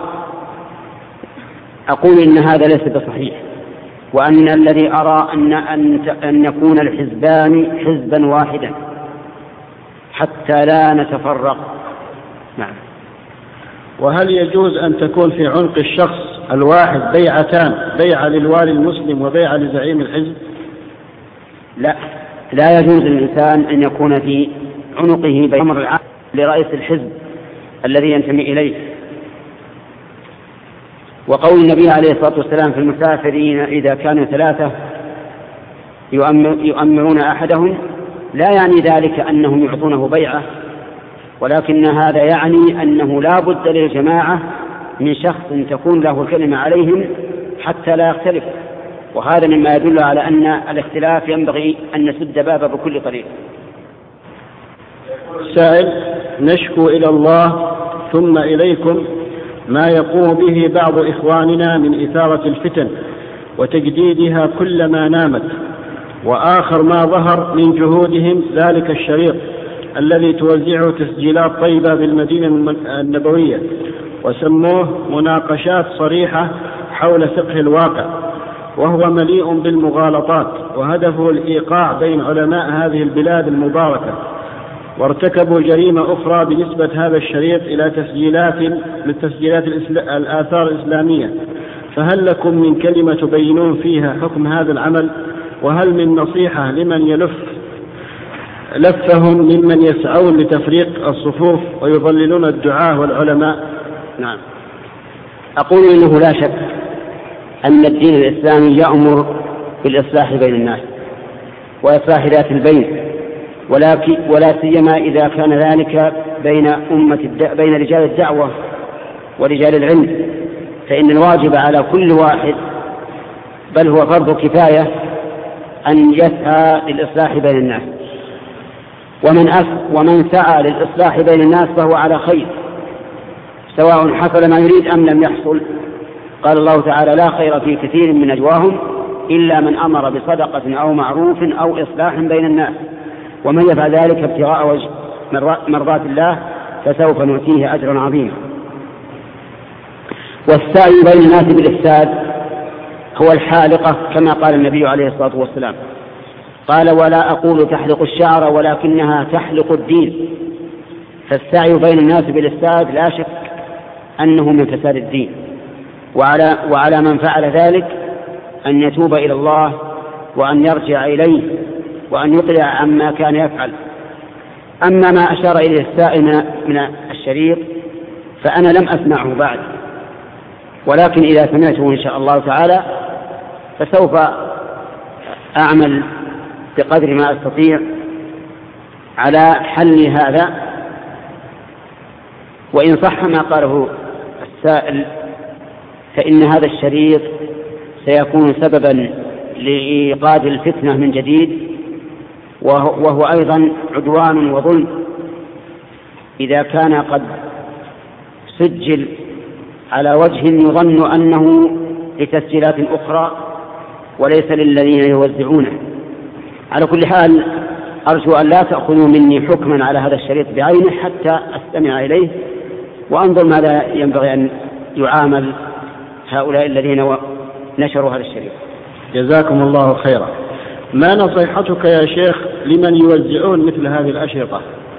أقول إن هذا ليس بصحيح، وأن الذي أرى أن, أن, أن يكون الحزبان حزبا واحدا حتى لا نتفرق. نعم. وهل يجوز أن تكون في عنق الشخص الواحد بيعتان، بيعة للوالي المسلم وبيعة لزعيم الحزب؟ لا، لا يجوز للإنسان أن يكون في عنقه بأمر العام لرئيس الحزب الذي ينتمي إليه. وقول النبي عليه الصلاة والسلام في المسافرين إذا كانوا ثلاثة يؤمرون أحدهم، لا يعني ذلك أنهم يعطونه بيعة، ولكن هذا يعني أنه لا بد للجماعة من شخص تكون له الكلمة عليهم حتى لا يختلف، وهذا مما يدل على أن الاختلاف ينبغي أن نسد بابه بكل طريق. السائل: نشكو إلى الله ثم إليكم ما يقوم به بعض إخواننا من إثارة الفتن وتجديدها كلما نامت، وآخر ما ظهر من جهودهم ذلك الشريط الذي توزعه تسجيلات طيبة بالمدينة النبوية، وسموه مناقشات صريحة حول فقه الواقع، وهو مليء بالمغالطات، وهدفه الإيقاع بين علماء هذه البلاد المباركة، وارتكبوا جريمة أخرى بنسبة هذا الشريط إلى تسجيلات من تسجيلات الآثار الإسلامية. فهل لكم من كلمة تبينون فيها حكم هذا العمل؟ وهل من نصيحة لمن يلف لفهم ممن يسعون لتفريق الصفوف ويضللون الدعاة والعلماء؟ نعم. أقول إنه لا شك أن الدين الإسلامي يأمر بالإصلاح بين الناس وإصلاح ذات البين، ولكن ولا سيما إذا كان ذلك بين أمة بين رجال الدعوة ورجال العلم، فإن الواجب على كل واحد بل هو فرض كفاية أن يسعى للإصلاح بين الناس، ومن أس ومن سعى للإصلاح بين الناس فهو على خير سواء حصل ما يريد أم لم يحصل. قال الله تعالى: لا خير في كثير من نجواهم إلا من أمر بصدقة أو معروف أو إصلاح بين الناس، ومن يفعل ذلك ابتغاء وجه مرضات الله فسوف نؤتيه أجرا عظيما. والسعي بين الناس بالإفساد هو الحالقة كما قال النبي عليه الصلاة والسلام، قال: ولا أقول تحلق الشعر ولكنها تحلق الدين. فالسعي بين الناس بالإفساد لا شك أنه من فساد الدين، وعلى, وعلى من فعل ذلك أن يتوب إلى الله وأن يرجع إليه وأن يقلع عما كان يفعل. أما ما أشار إليه السائل من الشريط فأنا لم أسمعه بعد، ولكن إذا سمعته إن شاء الله تعالى فسوف أعمل بقدر ما أستطيع على حل هذا. وإن صح ما قاله السائل فإن هذا الشريط سيكون سببا لإيقاد الفتنة من جديد، وهو أيضا عدوان وظلم إذا كان قد سجل على وجه يظن أنه لتسجيلات أخرى وليس للذين يوزعونه. على كل حال أرجو أن لا تأخذوا مني حكما على هذا الشريط بعينه حتى أستمع إليه وأنظر ماذا ينبغي أن يعامل هؤلاء الذين نشروا هذا الشريط. جزاكم الله خيرا. ما نصيحتك يا شيخ لمن يوزعون مثل هذه الأشرطة؟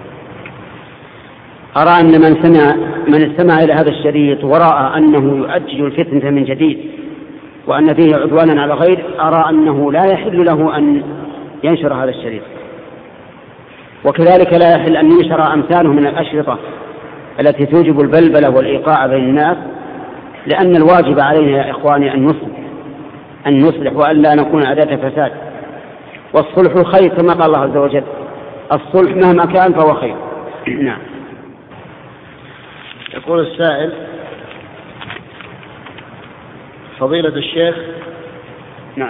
أرى أن من سمع من استمع إلى هذا الشريط ورأى أنه يؤجج الفتنة من جديد وأن فيه عدوانا على غير، أرى أنه لا يحل له أن ينشر هذا الشريط، وكذلك لا يحل أن ينشر أمثاله من الأشرطة التي توجب البلبلة والإيقاع بين الناس، لأن الواجب علينا يا إخواني أن نصلح أن نصلح وأن لا نكون أداة فساد، والصلح خير كما قال الله عز وجل: الصلح مهما كان فهو خير. نعم. يقول السائل: فضيلة الشيخ، نعم،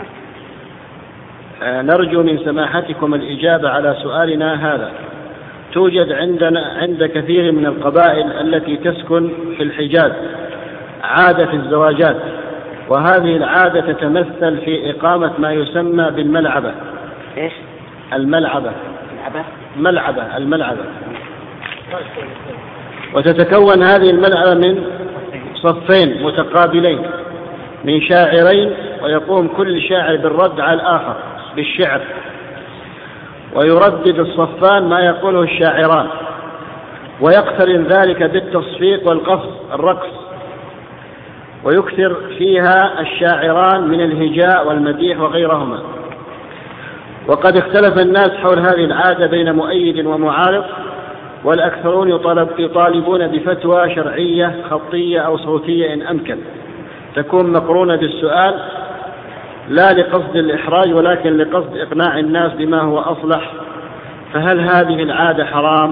نرجو من سماحتكم الإجابة على سؤالنا هذا. توجد عندنا عند كثير من القبائل التي تسكن في الحجاز عادة في الزواجات، وهذه العادة تتمثل في إقامة ما يسمى بالملعبة. إيش؟ الملعبة. ملعبة؟ ملعبة الملعبة. وتتكون هذه الملعبة من صفين متقابلين من شاعرين، ويقوم كل شاعر بالرد على الآخر بالشعر، ويردد الصفان ما يقوله الشاعران، ويقترن ذلك بالتصفيق والقفز الرقص، ويكثر فيها الشاعران من الهجاء والمديح وغيرهما. وقد اختلف الناس حول هذه العادة بين مؤيد ومعارض، والأكثرون يطالب يطالبون بفتوى شرعية خطية أو صوتية إن أمكن، تكون مقرونة بالسؤال لا لقصد الإحراج ولكن لقصد إقناع الناس بما هو أصلح. فهل هذه العادة حرام؟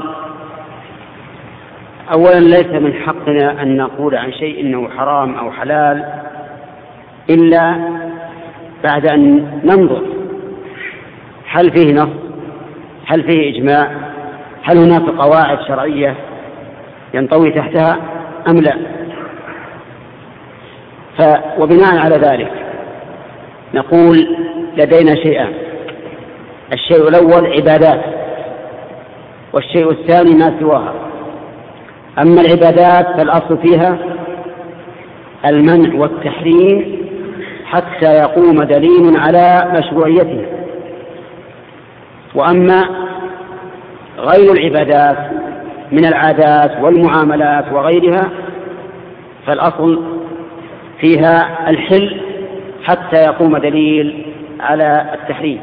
أولا ليس من حقنا أن نقول عن شيء إنه حرام أو حلال إلا بعد أن ننظر هل فيه نص، هل فيه إجماع، هل هناك قواعد شرعية ينطوي تحتها أم لا. ف وبناء على ذلك نقول لدينا شيئان: الشيء الأول عبادات، والشيء الثاني ما سواها. أما العبادات فالأصل فيها المنع والتحريم حتى يقوم دليل على مشروعيته، وأما غير العبادات من العادات والمعاملات وغيرها فالأصل فيها الحل حتى يقوم دليل على التحريم.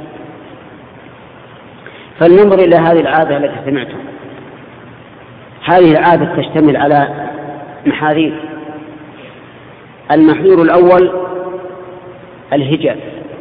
فلننظر إلى هذه العادة التي سمعتم. هذه العادة تشتمل على محاذير: المحذور الأول الهجاء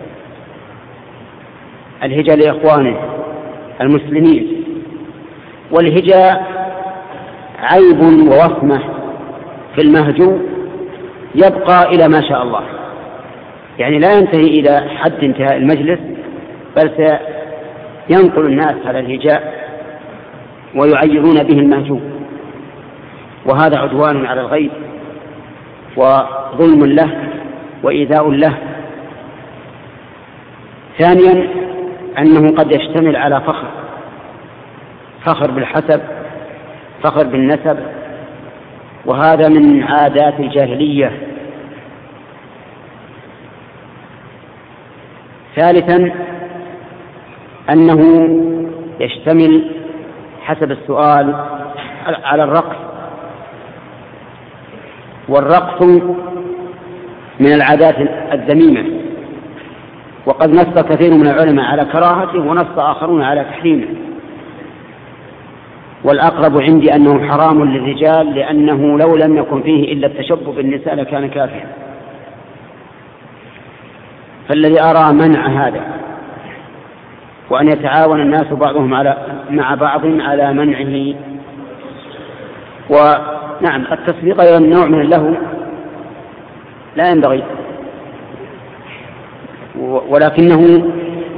الهجاء لإخوانه المسلمين، والهجاء عيب ووصمة في المهجو يبقى إلى ما شاء الله، يعني لا ينتهي إلى حد انتهاء المجلس، بل سينقل الناس على الهجاء ويعيرون به المهجو، وهذا عدوان على الغير وظلم له وإيذاء له. ثانيا أنه قد يشتمل على فخر فخر بالحسب، فخر بالنسب، وهذا من عادات الجاهلية. ثالثا أنه يشتمل حسب السؤال على الرقص، والرقص من العادات الذميمة، وقد نص كثير من العلماء على كراهته ونص آخرون على تحريمه، والأقرب عندي أنه حرام للرجال، لأنه لو لم يكن فيه إلا التشبه بالنساء لكان كافيا. فالذي أرى منع هذا وأن يتعاون الناس بعضهم على مع بعض على منعه. ونعم التصفيق أيضا نوع من اللهو لا ينبغي، ولكنه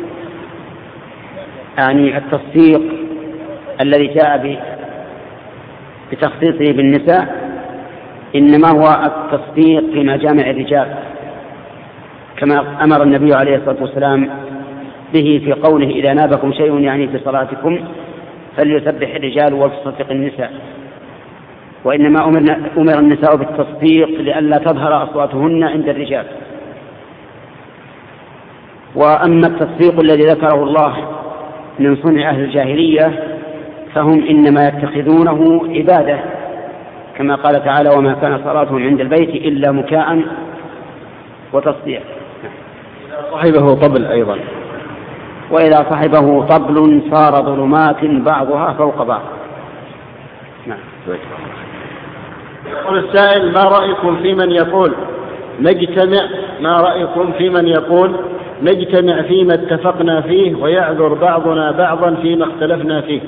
يعني التصفيق الذي جاء بتخصيصه بالنساء إنما هو التصفيق في مجامع الرجال، كما أمر النبي عليه الصلاة والسلام به في قوله إذا نابكم شيء يعني في صلاتكم فليسبح الرجال ولتصفق النساء. وإنما أمر النساء بالتصفيق لئلا تظهر أصواتهن عند الرجال. وأما التصفيق الذي ذكره الله من صنع أهل الجاهلية فهم إنما يتخذونه عبادة، كما قال تعالى وما كان صلاتهم عند البيت إلا مكاء وتصديع. صاحبه طبل أيضا، وإذا صاحبه طبل صار ظلمات بعضها فوق بعض. نعم. يقول السائل ما رأيكم في من يقول نجتمع ما رأيكم في من يقول نجتمع فيما اتفقنا فيه ويعذر بعضنا بعضا فيما اختلفنا فيه؟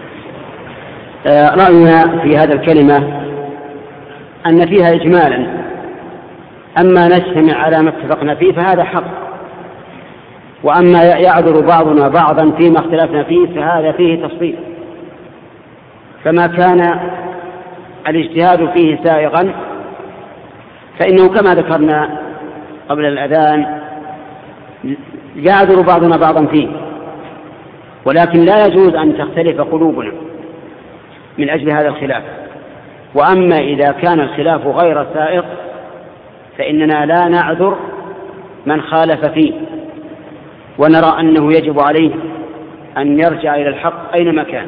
رأينا في هذا الكلمة أن فيها إجمالا، أما نجتمع على ما اتفقنا فيه فهذا حق، وأما يعذر بعضنا بعضا فيما اختلفنا فيه فهذا فيه تفصيل. فما كان الاجتهاد فيه سائغا فإنه كما ذكرنا قبل الأذان يعذر بعضنا بعضا فيه، ولكن لا يجوز أن تختلف قلوبنا من أجل هذا الخلاف. وأما إذا كان الخلاف غير سائغ فإننا لا نعذر من خالف فيه، ونرى أنه يجب عليه أن يرجع إلى الحق أينما كان.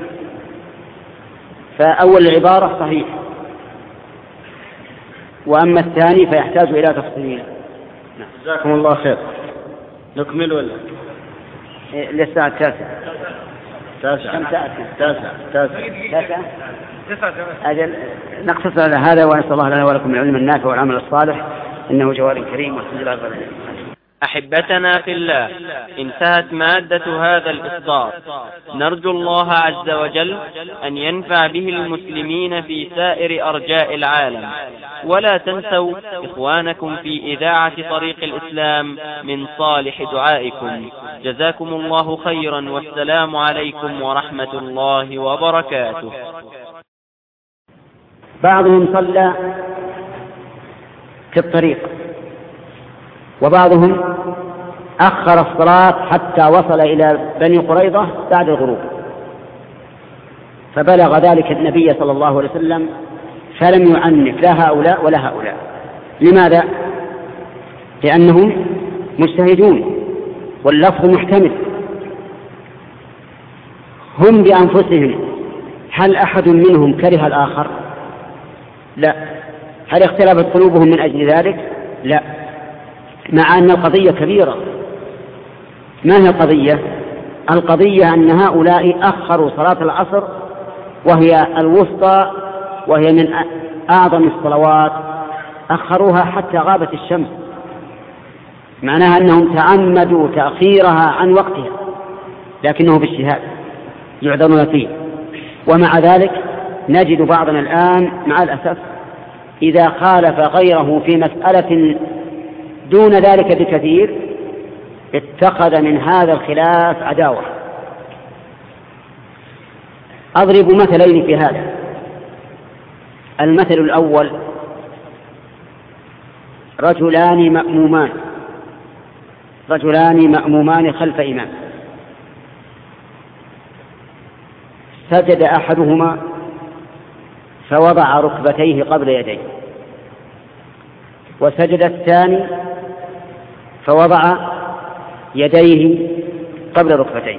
فأول العبارة صحيح، وأما الثاني فيحتاج إلى تفصيل. جزاكم الله خير. نكمل ولا للساعة التاسعة؟ تاسعة كم ساعة؟ تاسعة تاسعة تاسعة أجل نقتصر على هذا، ونسأل الله لنا ولكم العلم النافع والعمل الصالح، إنه جواد كريم والحمد لله رب العالمين. أحبتنا في الله، انتهت مادة هذا الإصدار. نرجو الله عز وجل أن ينفع به المسلمين في سائر أرجاء العالم، ولا تنسوا إخوانكم في إذاعة طريق الإسلام من صالح دعائكم. جزاكم الله خيرا، والسلام عليكم ورحمة الله وبركاته. بعضهم صلى في الطريق، وبعضهم أخر الصلاة حتى وصل إلى بني قريظة بعد الغروب، فبلغ ذلك النبي صلى الله عليه وسلم فلم يعنف لا هؤلاء ولا هؤلاء. لماذا؟ لأنهم مجتهدون واللفظ محتمل. هم بأنفسهم هل أحد منهم كره الآخر؟ لا. هل اختلفت قلوبهم من أجل ذلك؟ لا، مع أن القضية كبيرة. ما هي القضية؟ القضية أن هؤلاء أخروا صلاة العصر وهي الوسطى، وهي من أعظم الصلوات أخروها حتى غابت الشمس، معناها أنهم تعمدوا تأخيرها عن وقتها، لكنه باجتهاد يعذرون فيه. ومع ذلك نجد بعضنا الآن مع الأسف إذا خالف غيره في مسألة دون ذلك بكثير اتخذ من هذا الخلاف عداوة. أضرب مثلين في هذا. المثل الأول: رجلان مأمومان رجلان مأمومان خلف إمام، سجد أحدهما فوضع ركبتيه قبل يديه، وسجد الثاني فوضع يديه قبل ركبتيه.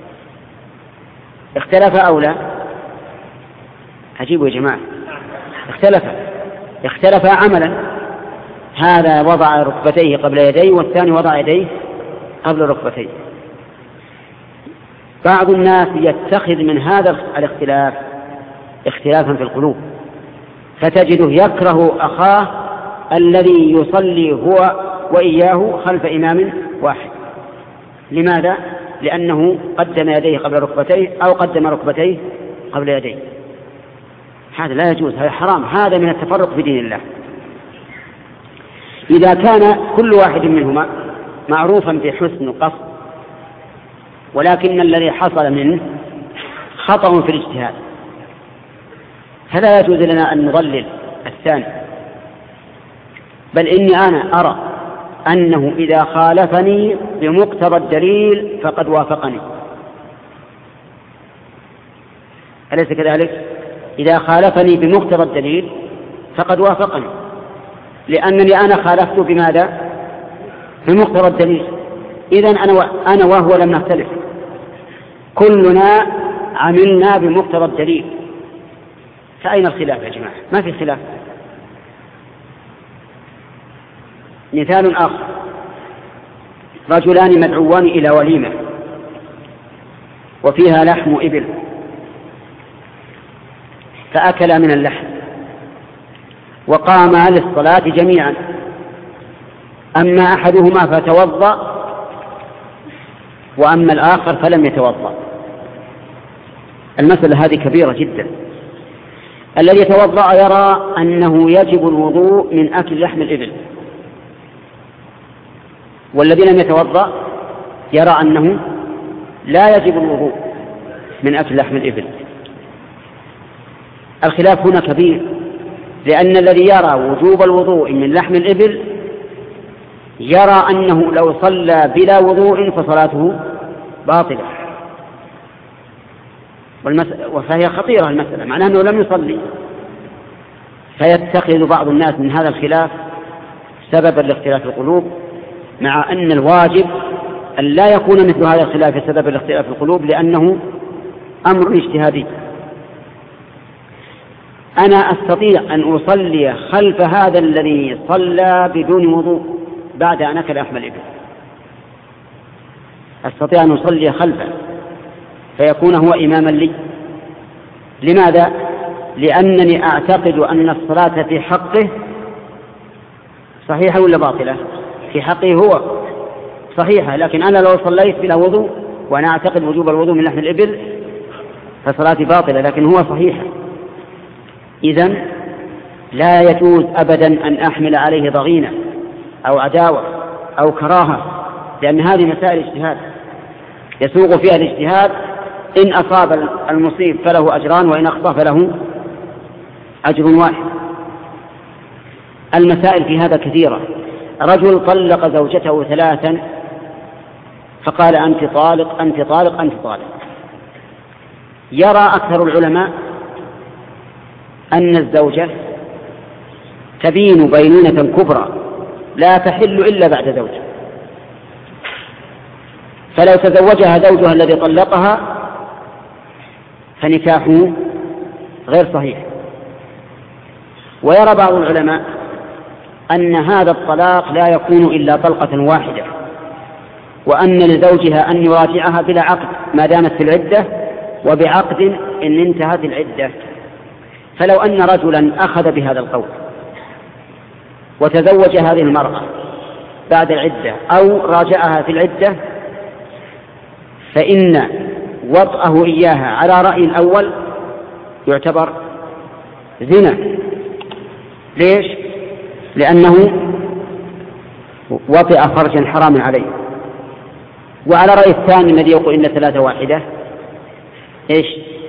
اختلف أو لا؟ عجيب يا جماعة، اختلف اختلف عملا. هذا وضع ركبتيه قبل يديه والثاني وضع يديه قبل ركبتيه. بعض الناس يتخذ من هذا الاختلاف اختلافا في القلوب، فتجده يكره أخاه الذي يصلي هو وإياه خلف إمام واحد. لماذا؟ لأنه قدم يديه قبل ركبتيه أو قدم ركبتيه قبل يديه. هذا لا يجوز، هذا حرام، هذا من التفرق في دين الله. إذا كان كل واحد منهما معروفا بحسن القصد، ولكن الذي حصل منه خطأ في الاجتهاد، فلا يجوز لنا أن نضلل الثاني، بل إني أنا أرى أنه إذا خالفني بمقتضى الدليل فقد وافقني، أليس كذلك؟ إذا خالفني بمقتضى الدليل فقد وافقني، لأنني أنا خالفت بماذا؟ بمقتضى الدليل. إذن أنا, أنا وهو لم نختلف، كلنا عملنا بمقتضى الدليل، فأين الخلاف يا جماعة؟ ما في خلاف. مثال آخر: رجلان مدعوان إلى وليمة وفيها لحم إبل، فأكلا من اللحم وقاما للصلاة جميعا، أما أحدهما فتوضأ وأما الآخر فلم يتوضأ. المسألة هذه كبيرة جدا. الذي يتوضأ يرى أنه يجب الوضوء من أكل لحم الإبل، والذي لم يتوضأ يرى أنه لا يجب الوضوء من أكل لحم الإبل. الخلاف هنا كبير، لأن الذي يرى وجوب الوضوء من لحم الإبل يرى أنه لو صلى بلا وضوء فصلاته باطلة، وفهي خطيرة المسألة، معناه أنه لم يصلي. فيتخذ بعض الناس من هذا الخلاف سببا لاختلاف القلوب، مع أن الواجب أن لا يكون مثل هذا الخلاف سببا لاختلاف القلوب، لأنه أمر اجتهادي. أنا أستطيع أن أصلي خلف هذا الذي صلى بدون وضوء بعد أن أكل لحم الإبل، أستطيع أن أصلي خلفه فيكون هو إماما لي. لماذا؟ لأنني أعتقد أن الصلاة في حقه صحيحة ولا باطلة؟ في حقه هو صحيحة، لكن أنا لو صليت بلا وضوء وأنا أعتقد وجوب الوضوء من لحم الإبل فصلاتي باطلة، لكن هو صحيحة. إذن لا يجوز أبدا أن أحمل عليه ضغينة أو عداوة أو كراهة، لأن هذه مسائل اجتهاد يسوق فيها الاجتهاد، إن أصاب المصيب فله أجران وإن أخطأ فله أجر واحد. المسائل في هذا كثيرة. رجل طلق زوجته ثلاثا فقال أنت طالق أنت طالق أنت طالق. يرى أكثر العلماء أن الزوجة تبين بينونة كبرى لا تحل إلا بعد زوج، فلو تزوجها زوجها الذي طلقها فنكاحه غير صحيح. ويرى بعض العلماء أن هذا الطلاق لا يكون إلا طلقة واحدة، وأن لزوجها أن يراجعها بلا عقد ما دامت في العدة، وبعقد إن انتهت العدة. فلو أن رجلا أخذ بهذا القول وتزوج هذه المرأة بعد العدة أو راجعها في العدة، فإن وطأه إياها على رأي الأول يعتبر زنا. ليش؟ لأنه وطئ فرجا حراما عليه. وعلى رأي الثاني الذي يقول إن ثلاثة واحدة إيش؟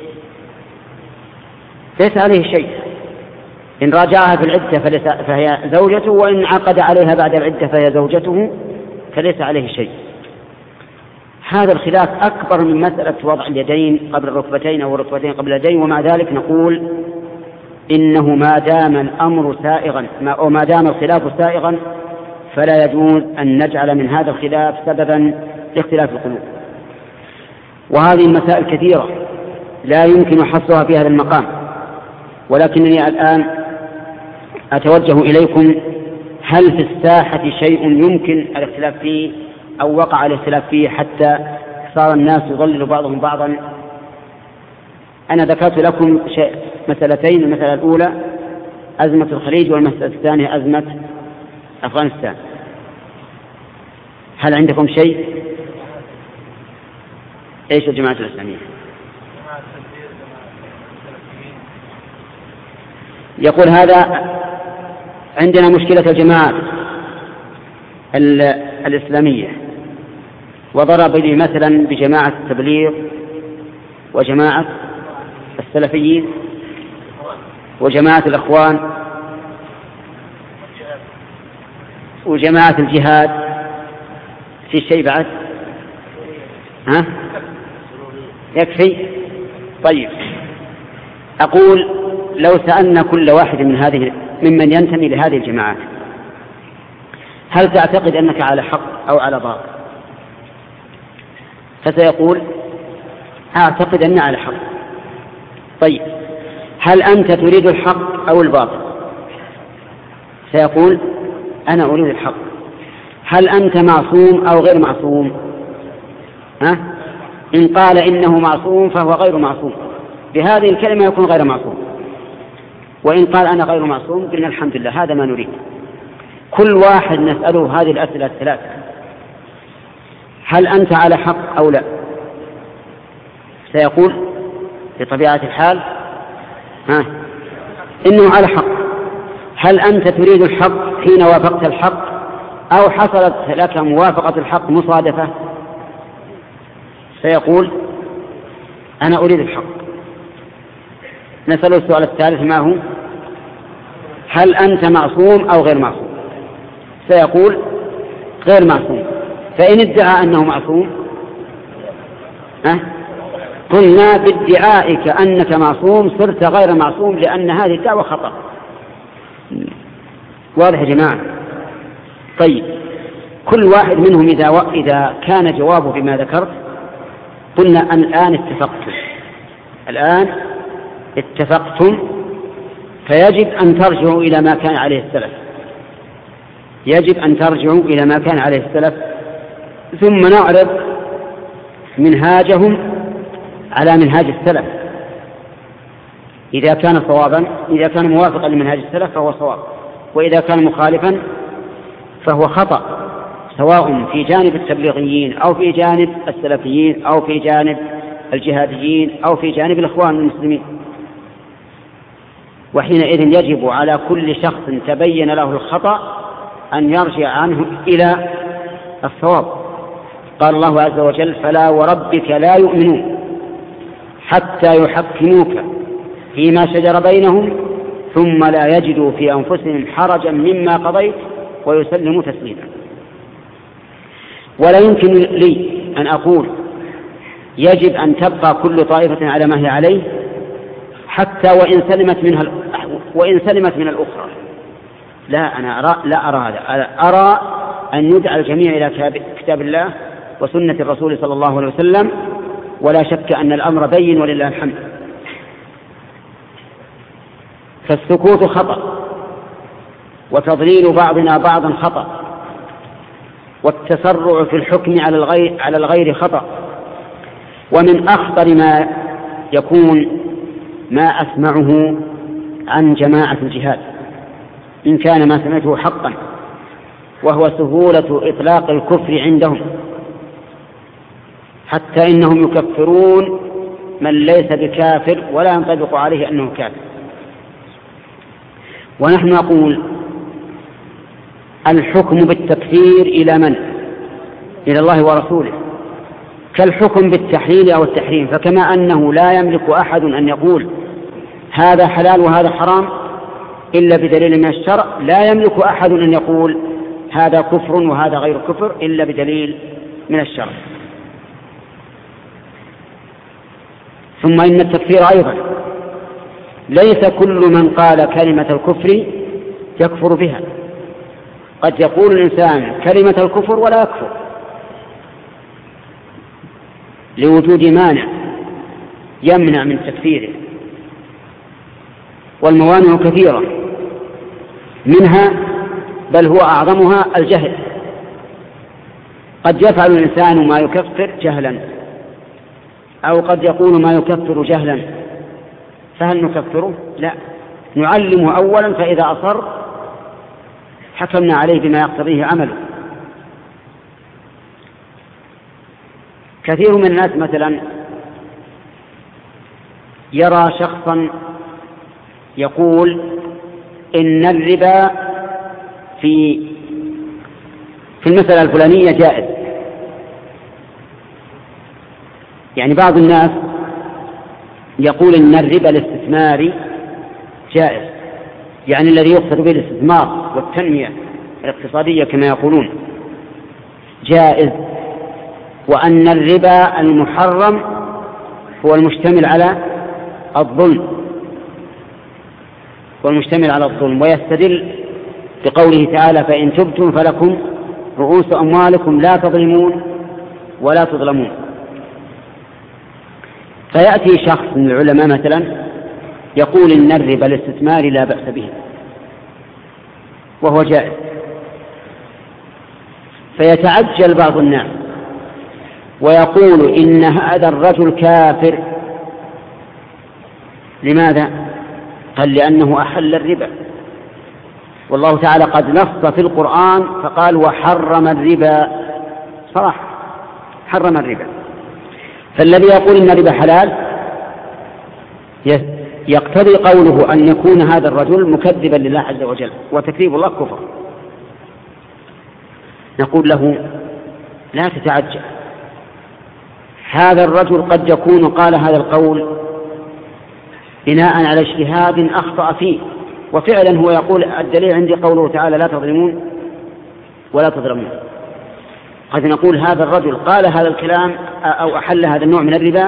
ليس عليه شيء، إن راجعها في العدة فهي زوجته، وإن عقد عليها بعد العدة فهي زوجته، فليس عليه شيء. هذا الخلاف أكبر من مسألة وضع اليدين قبل الركبتين أو الركبتين قبل اليدين، ومع ذلك نقول إنه ما دام الأمر سائغا أو ما دام الخلاف سائغا فلا يجوز أن نجعل من هذا الخلاف سببا لاختلاف القلوب. وهذه المسائل كثيرة لا يمكن حصرها في هذا المقام، ولكنني الآن أتوجه إليكم: هل في الساحة شيء يمكن الاختلاف فيه أو وقع الاختلاف فيه حتى صار الناس يضلل بعضهم بعضا؟ أنا ذكرت لكم شيء مسألتين: المسألة الأولى أزمة الخليج، والمسألة الثانية أزمة أفغانستان. هل عندكم شيء؟ إيش الجماعة الإسلامية؟ يقول هذا عندنا مشكلة الجماعات الإسلامية، وضرب لي مثلا بجماعة التبليغ وجماعة السلفيين وجماعة الإخوان وجماعة الجهاد. في شيء بعد؟ ها؟ يكفي؟ طيب، أقول لو سألنا كل واحد من هذه ممن ينتمي لهذه الجماعات: هل تعتقد أنك على حق أو على باطل؟ فسيقول: أعتقد أني على حق. طيب، هل أنت تريد الحق أو الباطل؟ سيقول: أنا أريد الحق. هل أنت معصوم أو غير معصوم؟ ها؟ إن قال إنه معصوم فهو غير معصوم، بهذه الكلمة يكون غير معصوم. وإن قال أنا غير معصوم قلنا الحمد لله، هذا ما نريد. كل واحد نسأله هذه الأسئلة الثلاثة: هل أنت على حق أو لا؟ سيقول بطبيعة الحال ها إنه على حق. هل أنت تريد الحق حين وافقت الحق أو حصلت لك موافقة الحق مصادفة؟ سيقول: أنا أريد الحق. نسأل السؤال الثالث: ما هو؟ هل أنت معصوم أو غير معصوم؟ سيقول: غير معصوم. فإن ادعى أنه معصوم أه؟ قلنا بادعائك أنك معصوم صرت غير معصوم، لأن هذه الدعوة خطأ. واضح يا جماعة؟ طيب، كل واحد منهم إذا, و... إذا كان جوابه بما ذكرت قلنا أن الآن اتفقتم الآن اتفقتم فيجب أن ترجعوا إلى ما كان عليه السلف يجب أن ترجعوا إلى ما كان عليه السلف ثم نعرض منهاجهم على منهاج السلف. إذا كان صوابا إذا كان موافقا لمنهاج السلف فهو صواب، وإذا كان مخالفا فهو خطأ، سواء في جانب التبليغيين أو في جانب السلفيين أو في جانب الجهاديين أو في جانب الإخوان المسلمين. وحينئذ يجب على كل شخص تبين له الخطأ أن يرجع عنه إلى الصواب. قال الله عز وجل: فلا وربك لا يؤمنون حتى يحكموك فيما شجر بينهم ثم لا يجدوا في أنفسهم حرجا مما قضيت ويسلموا تسليما. ولا يمكن لي أن أقول يجب أن تبقى كل طائفة على ما هي عليه حتى وإن سلمت منها وإن سلمت من الأخرى. لا، أنا أرى لا أرى هذا. أرى أن يدعى الجميع إلى كتاب الله وسنة الرسول صلى الله عليه وسلم، ولا شك أن الأمر بين ولله الحمد. فالسكوت خطأ، وتضليل بعضنا بعضا خطأ، والتسرع في الحكم على الغير, على الغير خطأ. ومن أخطر ما يكون ما أسمعه عن جماعة الجهاد إن كان ما سمعته حقا، وهو سهولة إطلاق الكفر عندهم، حتى إنهم يكفرون من ليس بكافر ولا ينطبق عليه أنه كافر. ونحن نقول الحكم بالتكفير إلى من؟ إلى الله ورسوله، كالحكم بالتحليل أو التحريم. فكما أنه لا يملك أحد أن يقول هذا حلال وهذا حرام إلا بدليل من الشرع، لا يملك أحد أن يقول هذا كفر وهذا غير كفر إلا بدليل من الشرع. ثم إن التكفير أيضا ليس كل من قال كلمة الكفر يكفر بها، قد يقول الإنسان كلمة الكفر ولا يكفر لوجود مانع يمنع من تكفيره، والموانع كثيرة، منها بل هو أعظمها الجهل. قد يفعل الإنسان ما يكفر جهلا، أو قد يقول ما يكفر جهلا، فهل نكفره؟ لا، نعلمه أولا، فإذا أصر حكمنا عليه بما يقتضيه عمله. كثير من الناس مثلا يرى شخصا يقول إن الربا في في المسألة الفلانية جائز. يعني بعض الناس يقول إن الربا الاستثماري جائز، يعني الذي يقصد به الاستثمار والتنمية الاقتصادية كما يقولون جائز، وأن الربا المحرم هو المشتمل على الظلم والمشتمل على الظلم ويستدل بقوله تعالى فإن تبتم فلكم رؤوس أموالكم لا تظلمون ولا تظلمون. فيأتي شخص من العلماء مثلا يقول إن الربا الاستثماري لا بأس به وهو جائز، فيتعجل بعض الناس ويقول إن هذا الرجل كافر. لماذا؟ قال لأنه أحل الربا، والله تعالى قد نص في القرآن فقال وحرم الربا، صراحة حرم الربا. فالذي يقول إن الربا حلال يقتضي قوله أن يكون هذا الرجل مكذبا لله عز وجل، وتكذيب الله كفر. نقول له لا تتعجل، هذا الرجل قد يكون قال هذا القول بناء على اجتهاد أخطأ فيه، وفعلا هو يقول الدليل عندي قوله تعالى لا تظلمون ولا تظلمون. قد نقول هذا الرجل قال هذا الكلام أو أحل هذا النوع من الربا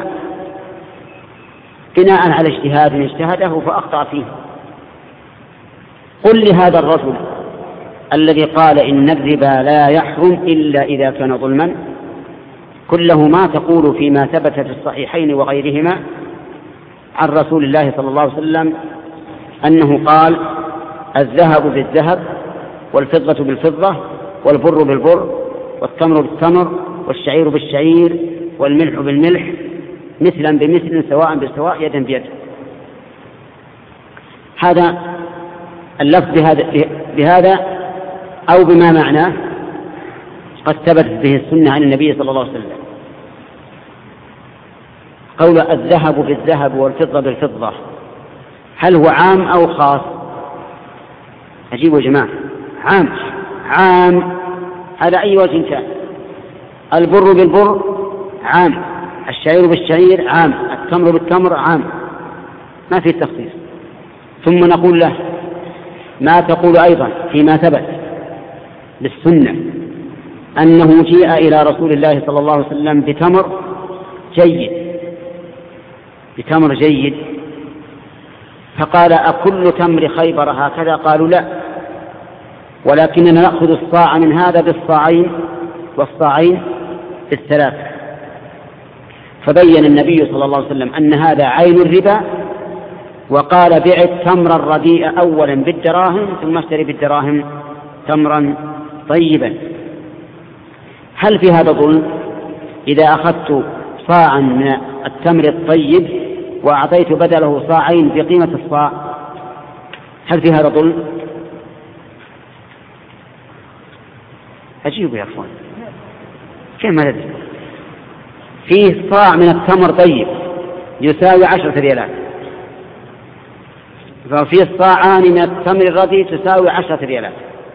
بناء على اجتهاد اجتهده فأخطأ فيه. قل لهذا الرجل الذي قال إن الربا لا يحرم إلا إذا كان ظلما، كله ما تقول فيما ثبت في الصحيحين وغيرهما عن رسول الله صلى الله عليه وسلم أنه قال الذهب بالذهب والفضة بالفضة والبر بالبر والتمر بالتمر والشعير بالشعير والملح بالملح مثلا بمثل سواء بالسواء يدا بيد. هذا اللفظ بهذا, بهذا أو بما معناه قد ثبتت به السنة عن النبي صلى الله عليه وسلم. قول الذهب بالذهب والفضة بالفضة هل هو عام أو خاص؟ أجيبوا يا جماعة، عام عام على أي وجه كان. البر بالبر عام، الشعير بالشعير عام، التمر بالتمر عام، ما في تخصيص. ثم نقول له ما تقول أيضا فيما ثبت بالسنة أنه جيء إلى رسول الله صلى الله عليه وسلم بتمر جيد بتمر جيد فقال أكل تمر خيبر هكذا؟ قالوا لا، ولكننا نأخذ الصاع من هذا بالصاعين والصاعين بالثلاثة. فبين النبي صلى الله عليه وسلم أن هذا عين الربا، وقال بع التمر الرديء أولا بالدراهم ثم اشتري بالدراهم تمرا طيبا. هل في هذا ظلم؟ إذا أخذت صاعا من التمر الطيب وأعطيت بدله صاعين بقيمة الصاع، هل في هذا ظلم؟ أجيبوا يا أخوان، كيف ما ندري؟ فيه صاع من التمر طيب يساوي عشرة ريالات، ففيه صاعان من التمر الردي تساوي عشرة ريالات،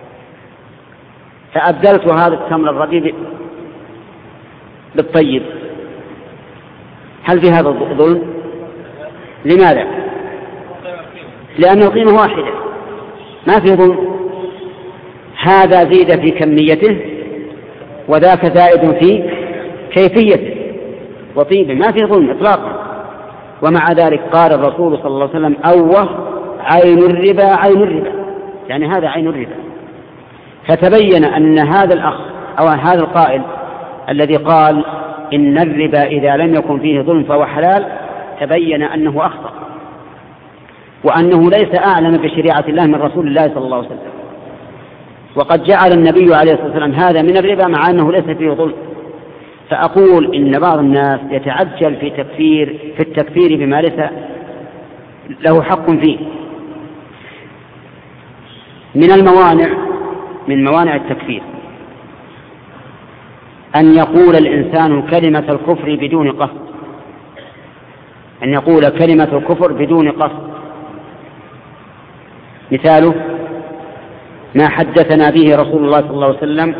فأبدلت هذا التمر الردي بالطيب، هل في هذا ظلم؟ لماذا؟ لأن القيمة واحدة، ما في ظلم. هذا زيد في كميته وذاك زائد في كيفيته وطيبه، ما في ظلم إطلاقا. ومع ذلك قال الرسول صلى الله عليه وسلم: أوه عين الربا عين الربا، يعني هذا عين الربا. فتبين أن هذا الأخ أو هذا القائل الذي قال إن الربا إذا لم يكن فيه ظلم فهو حلال، تبين أنه أخطأ، وأنه ليس أعلم بشريعة الله من رسول الله صلى الله عليه وسلم. وقد جعل النبي عليه الصلاة والسلام هذا من الربا مع أنه ليس فيه ظلم. فأقول إن بعض الناس يتعجل في تكفير في التكفير بما ليس له حق فيه. من الموانع من موانع التكفير أن يقول الإنسان كلمة الكفر بدون قصد، أن يقول كلمة الكفر بدون قصد. مثاله ما حدثنا به رسول الله صلى الله عليه وسلم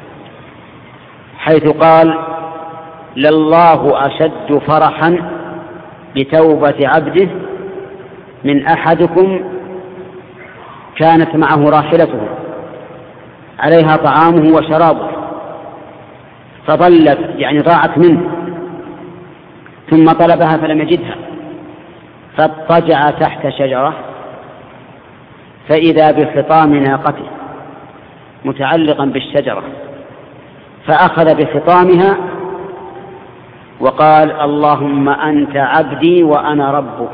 حيث قال: لله أشد فرحا بتوبة عبده من أحدكم كانت معه راحلته عليها طعامه وشرابه فضلت، يعني ضاعت منه، ثم طلبها فلم يجدها فاضطجع تحت شجرة فإذا بخطام ناقته متعلقا بالشجرة، فأخذ بخطامها وقال: اللهم أنت عبدي وأنا ربك.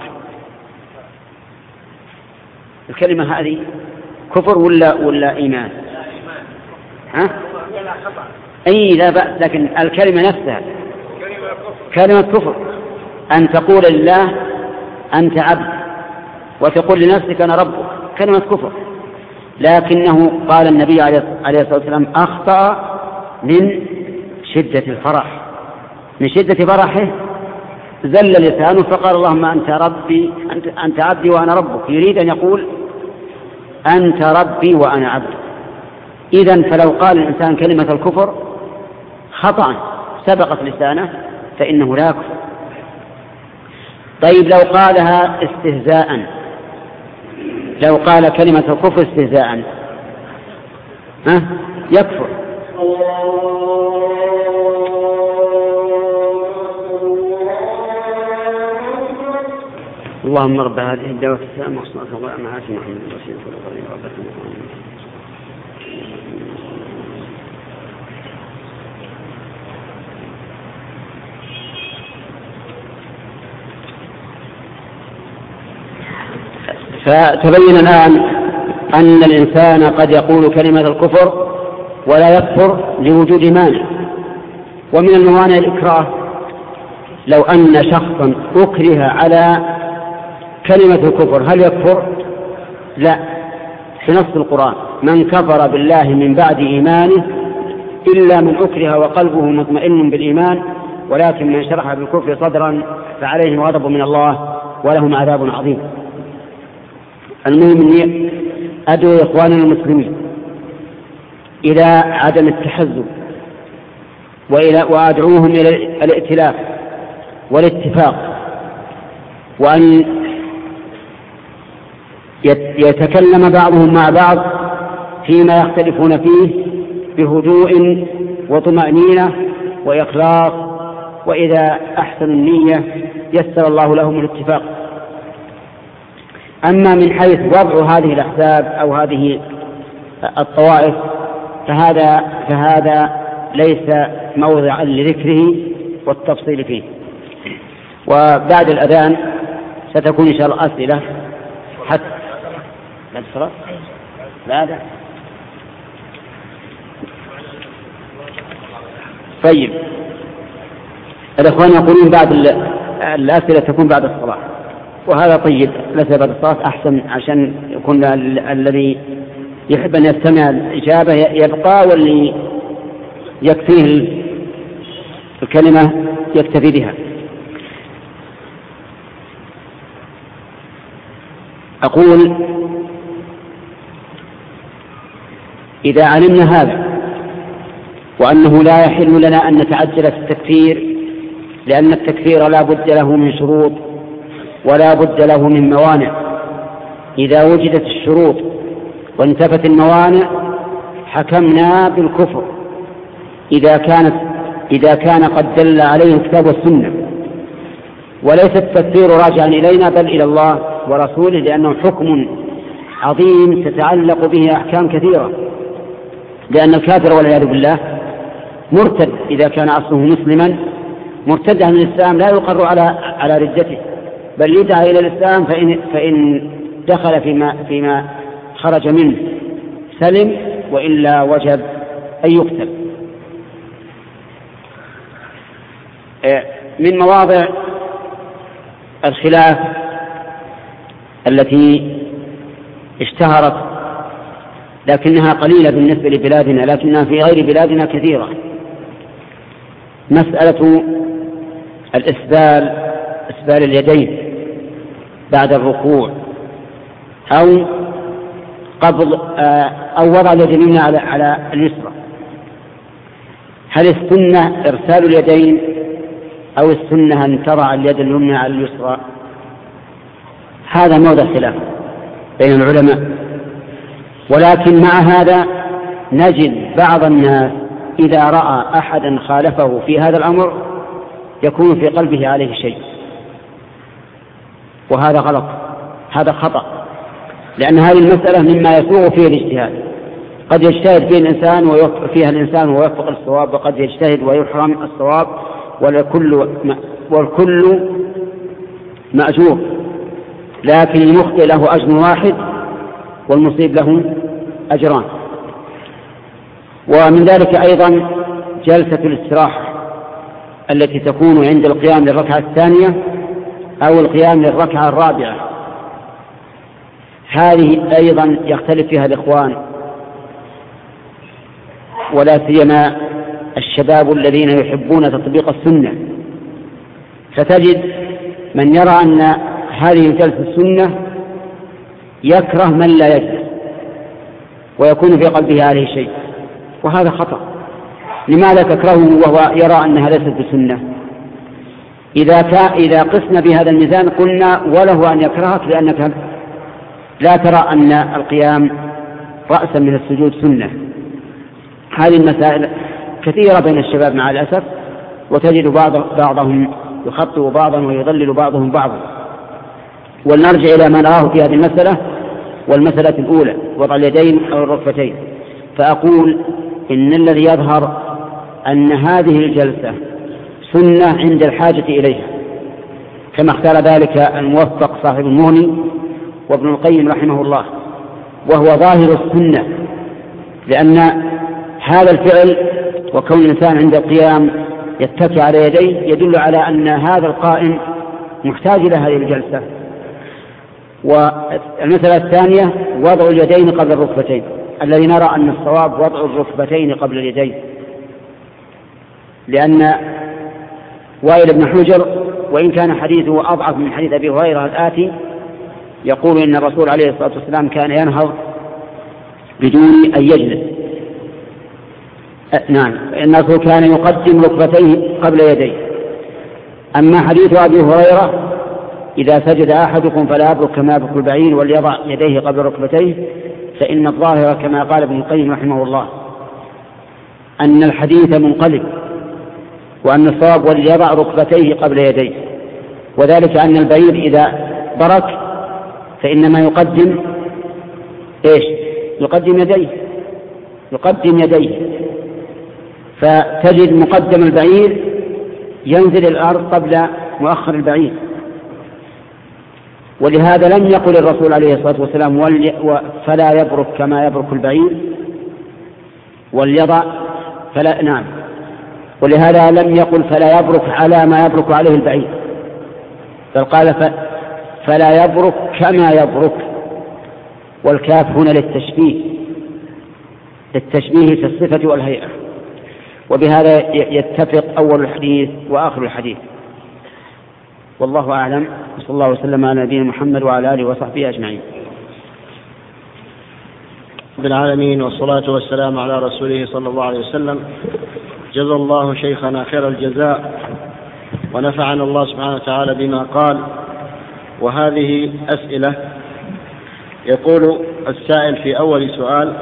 الكلمة هذه كفر ولا ولا إيمان؟ ها؟ أي لا بأس، لكن الكلمة نفسها كلمة كفر. أن تقول لله أنت عبد وتقول لنفسك أنا ربك، كلمة كفر. لكنه قال النبي عليه الصلاة والسلام أخطأ من شدة الفرح، من شدة فرحه زل لسانه فقال: اللهم أنت ربي أنت, أنت عبدي وأنا ربك. يريد أن يقول أنت ربي وأنا عبدك. إذن فلو قال الإنسان كلمة الكفر خطأ سبقت لسانه فإنه لا يكفر. طيب لو قالها استهزاء، لو قال كلمة الكفر استهزاء ها يكفر. اللهم رب هذه الدعوة السلام والصلاة والسلام على سيدنا محمد رسول الله. فتبين الآن أن الإنسان قد يقول كلمة الكفر ولا يكفر لوجود مانع. ومن الموانع الإكراه، لو أن شخصا أكره على كلمة الكفر هل يكفر؟ لا، في نص القرآن: من كفر بالله من بعد إيمانه إلا من أكره وقلبه مطمئن بالإيمان ولكن من شرح بالكفر صدرا فعليهم غضب من الله ولهم عذاب عظيم. المهم أني أدعو إخواننا المسلمين إلى عدم التحزب وإلى وأدعوهم إلى الائتلاف والاتفاق، وأن يتكلم بعضهم مع بعض فيما يختلفون فيه بهدوء وطمأنينة وإخلاص، وإذا أحسن النية يسر الله لهم الاتفاق. أما من حيث وضع هذه الأحزاب أو هذه الطوائف فهذا, فهذا ليس موضعا لذكره والتفصيل فيه. وبعد الأذان ستكون إن شاء الله أسئلة حتى بعد الصلاة. بعد طيب الأخوان يقولون بعد الأسئلة تكون بعد الصلاة، وهذا طيب، ليس بعد الصلاة أحسن عشان يكون الذي يحب أن يستمع الإجابة يبقى، واللي يكفيه الكلمة يكتفي بها. أقول إذا علمنا هذا وأنه لا يحل لنا أن نتعجل في التكفير، لأن التكفير لا بد له من شروط ولا بد له من موانع، إذا وجدت الشروط وانتفت الموانع حكمنا بالكفر إذا كانت إذا كان قد دل عليه الكتاب والسنة، وليس التكفير راجعا إلينا بل إلى الله ورسوله، لأنه حكم عظيم تتعلق به أحكام كثيرة، لأن الكافر والعياذ بالله مرتد إذا كان أصله مسلما، مرتد عن الإسلام لا يقر على على ردته، بل يدعى إلى الإسلام، فإن, فإن دخل فيما, فيما خرج منه سلم، وإلا وجب أن يقتل. من مواضع الخلاف التي اشتهرت لكنها قليلة بالنسبة لبلادنا، لكنها في غير بلادنا كثيرة، مسألة الإسبال، إسبال اليدين بعد الركوع، أو قبض أو وضع اليد اليمنى على على اليسرى. هل السنة إرسال اليدين أو السنة أن تضع اليد اليمنى على اليسرى؟ هذا موضع خلاف بين العلماء، ولكن مع هذا نجد بعض الناس إذا رأى أحدا خالفه في هذا الأمر يكون في قلبه عليه شيء، وهذا غلط، هذا خطأ، لأن هذه المسألة مما يسوغ فيه الاجتهاد، قد يجتهد فيه الإنسان ويوفق فيها الإنسان ويوفق الصواب، وقد يجتهد ويحرم الصواب، والكل والكل مأجور، لكن المخطئ له أجر واحد والمصيب له أجران. ومن ذلك أيضا جلسة الاستراحة التي تكون عند القيام للركعة الثانية أو القيام للركعة الرابعة، هذه أيضا يختلف فيها الإخوان، ولا سيما الشباب الذين يحبون تطبيق السنة، فتجد من يرى أن هذه الجلسة السنة يكره من لا يجلس ويكون في قلبه عليه شيء، وهذا خطأ. لماذا تكرهه وهو يرى أنها ليست بسنة؟ إذا, إذا قسنا بهذا الميزان قلنا وله أن يكرهك لأنك لا ترى أن القيام رأسا من السجود سنة. هذه المسائل كثيرة بين الشباب مع الأسف، وتجد بعض بعضهم يخطئ بعضا ويضلل بعضهم بعضا. ولنرجع إلى ما نراه في هذه المسألة، والمسألة الأولى وضع اليدين أو الركبتين. فأقول إن الذي يظهر أن هذه الجلسة سنة عند الحاجة إليها، كما اختار ذلك الموفق صاحب المغني وابن القيم رحمه الله، وهو ظاهر السنة، لأن هذا الفعل وكون الإنسان عند القيام يتكي على يديه يدل على أن هذا القائم محتاج إلى هذه الجلسة. والمسألة الثانية وضع اليدين قبل الركبتين، الذي نرى أن الصواب وضع الركبتين قبل اليدين، لأن وائل بن حجر وإن كان حديثه أضعف من حديث أبي هريرة الآتي يقول إن الرسول عليه الصلاة والسلام كان ينهض بدون أن يجلس. نعم، إن الرسول كان يقدم ركبتيه قبل يديه. أما حديث أبي هريرة إذا سجد أحدكم فلا يبرك كما يبرك البعير وليضع يديه قبل ركبتيه، فإن الظاهر كما قال ابن القيم رحمه الله أن الحديث منقلب، وأن الصواب وليضع ركبتيه قبل يديه، وذلك أن البعير إذا برك فإنما يقدم إيش؟ يقدم يديه يقدم يديه فتجد مقدم البعير ينزل الأرض قبل مؤخر البعير. ولهذا لم يقل الرسول عليه الصلاة والسلام فلا يبرك كما يبرك البعير وليضع فلا نعم ولهذا لم يقل فلا يبرك على ما يبرك عليه البعير، بل قال فلا يبرك كما يبرك، والكاف هنا للتشبيه للتشبيه في الصفة والهيئة. وبهذا يتفق أول الحديث وآخر الحديث. والله أعلم، صلى الله وسلم على نبينا محمد وعلى آله وصحبه أجمعين. رب العالمين، والصلاة والسلام على رسوله صلى الله عليه وسلم. جزا الله شيخنا خير الجزاء، ونفعنا الله سبحانه وتعالى بما قال. وهذه أسئلة. يقول السائل في أول سؤال: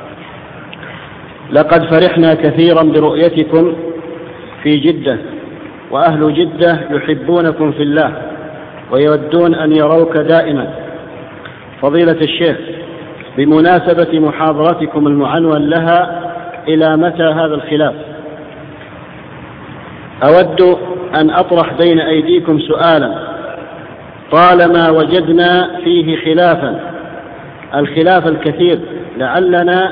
لقد فرحنا كثيرا برؤيتكم في جدة، وأهل جدة يحبونكم في الله ويودون أن يروك دائما. فضيلة الشيخ، بمناسبة محاضرتكم المعنون لها إلى متى هذا الخلاف، أود أن أطرح بين أيديكم سؤالا طالما وجدنا فيه خلافا، الخلاف الكثير، لعلنا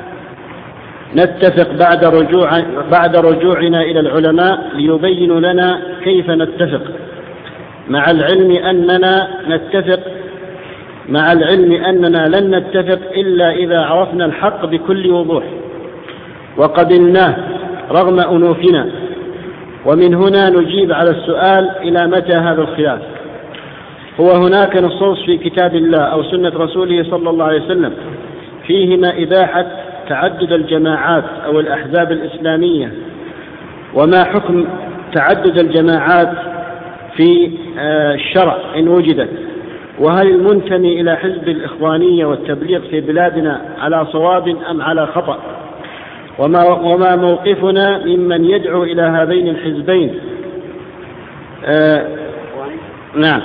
نتفق بعد رجوع بعد رجوعنا إلى العلماء ليبينوا لنا كيف نتفق، مع العلم أننا نتفق مع العلم أننا لن نتفق إلا إذا عرفنا الحق بكل وضوح وقبلناه رغم أنوفنا. ومن هنا نجيب على السؤال: إلى متى هذا الخلاف؟ هو هناك نصوص في كتاب الله أو سنة رسوله صلى الله عليه وسلم فيهما إباحة تعدد الجماعات أو الأحزاب الإسلامية، وما حكم تعدد الجماعات في الشرع إن وجدت؟ وهل المنتمي إلى حزب الإخوانية والتبليغ في بلادنا على صواب أم على خطأ؟ وما, وما موقفنا ممن يدعو إلى هذين الحزبين؟ آه نعم.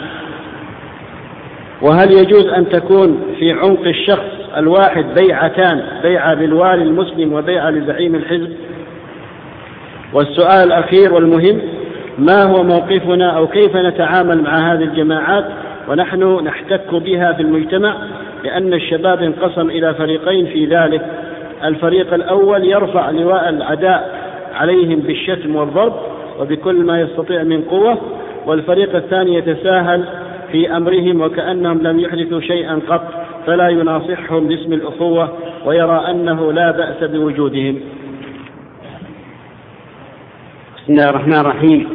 وهل يجوز أن تكون في عنق الشخص الواحد بيعتان، بيعة للوالي المسلم وبيعة لزعيم الحزب؟ والسؤال الأخير والمهم: ما هو موقفنا أو كيف نتعامل مع هذه الجماعات ونحن نحتك بها في المجتمع؟ لأن الشباب انقسم إلى فريقين في ذلك: الفريق الأول يرفع لواء العداء عليهم بالشتم والضرب وبكل ما يستطيع من قوة، والفريق الثاني يتساهل في أمرهم وكأنهم لم يحدثوا شيئا قط، فلا يناصحهم باسم الأخوة ويرى أنه لا بأس بوجودهم. بسم الله الرحمن الرحيم.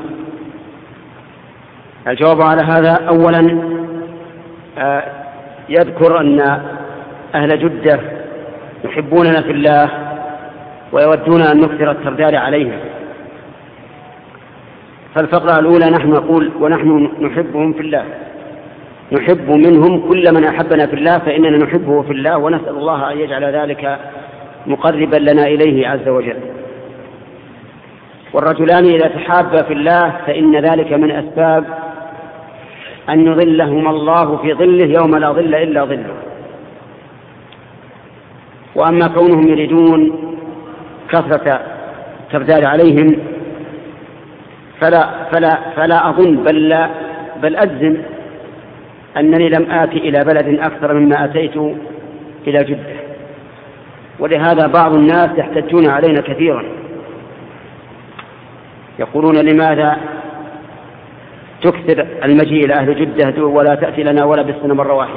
الجواب على هذا: أولا يذكر أن أهل جدة يحبوننا في الله ويودون أن نكثر الترداد عليهم. فالفقرة الأولى نحن نقول ونحن نحبهم في الله، نحب منهم كل من أحبنا في الله، فإننا نحبه في الله، ونسأل الله أن يجعل ذلك مقربا لنا إليه عز وجل. والرجلان إذا تحابا في الله فإن ذلك من أسباب أن يظلهما الله في ظله يوم لا ظل إلا ظله. وأما كونهم يريدون كثرة الترداد عليهم فلا, فلا, فلا أظن بل, بل أجزم أنني لم آتي إلى بلد أكثر مما أتيت إلى جدة، ولهذا بعض الناس يحتجون علينا كثيرا، يقولون: لماذا تكثر المجيء إلى أهل جدة ولا تأتي لنا ولا بالسنة مرة واحدة؟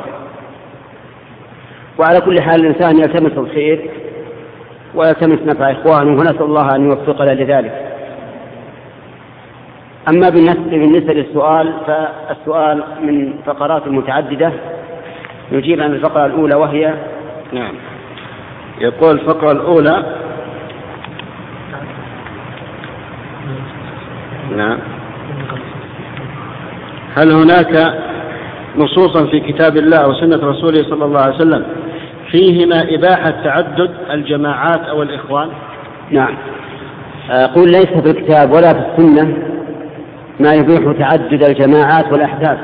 وعلى كل حال الإنسان يلتمس الخير ويلتمس نفع إخوانه، ونسأل الله أن يوفقنا لذلك. أما بالنسبة للسؤال فالسؤال من فقرات متعددة، نجيب عن الفقرة الأولى وهي نعم. يقول الفقرة الأولى: نعم، هل هناك نصوصا في كتاب الله أو سنة رسوله صلى الله عليه وسلم فيهما إباحة تعدد الجماعات أو الإخوان؟ نعم. أقول ليس في الكتاب ولا في السنة ما يبيح تعدد الجماعات والأحزاب،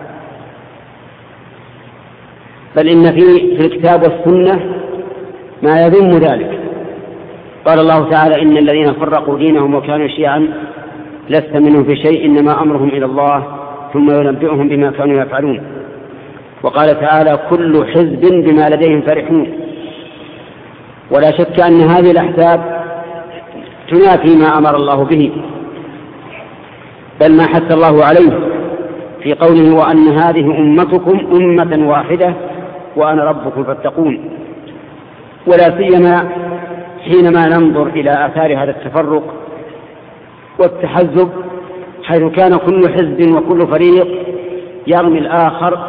بل إن في في الكتاب والسنة ما يذم ذلك. قال الله تعالى: إن الذين فرقوا دينهم وكانوا شيعا لست منهم في شيء إنما أمرهم إلى الله ثم ينبئهم بما كانوا يفعلون. وقال تعالى: كل حزب بما لديهم فرحون. ولا شك أن هذه الأحزاب تنافي ما أمر الله به، بل ما حث الله عليه في قوله: وأن هذه أمتكم أمة واحدة وأنا ربكم فاتقون. ولا سيما حينما ننظر إلى آثار هذا التفرق والتحزب، حيث كان كل حزب وكل فريق يرمي الآخر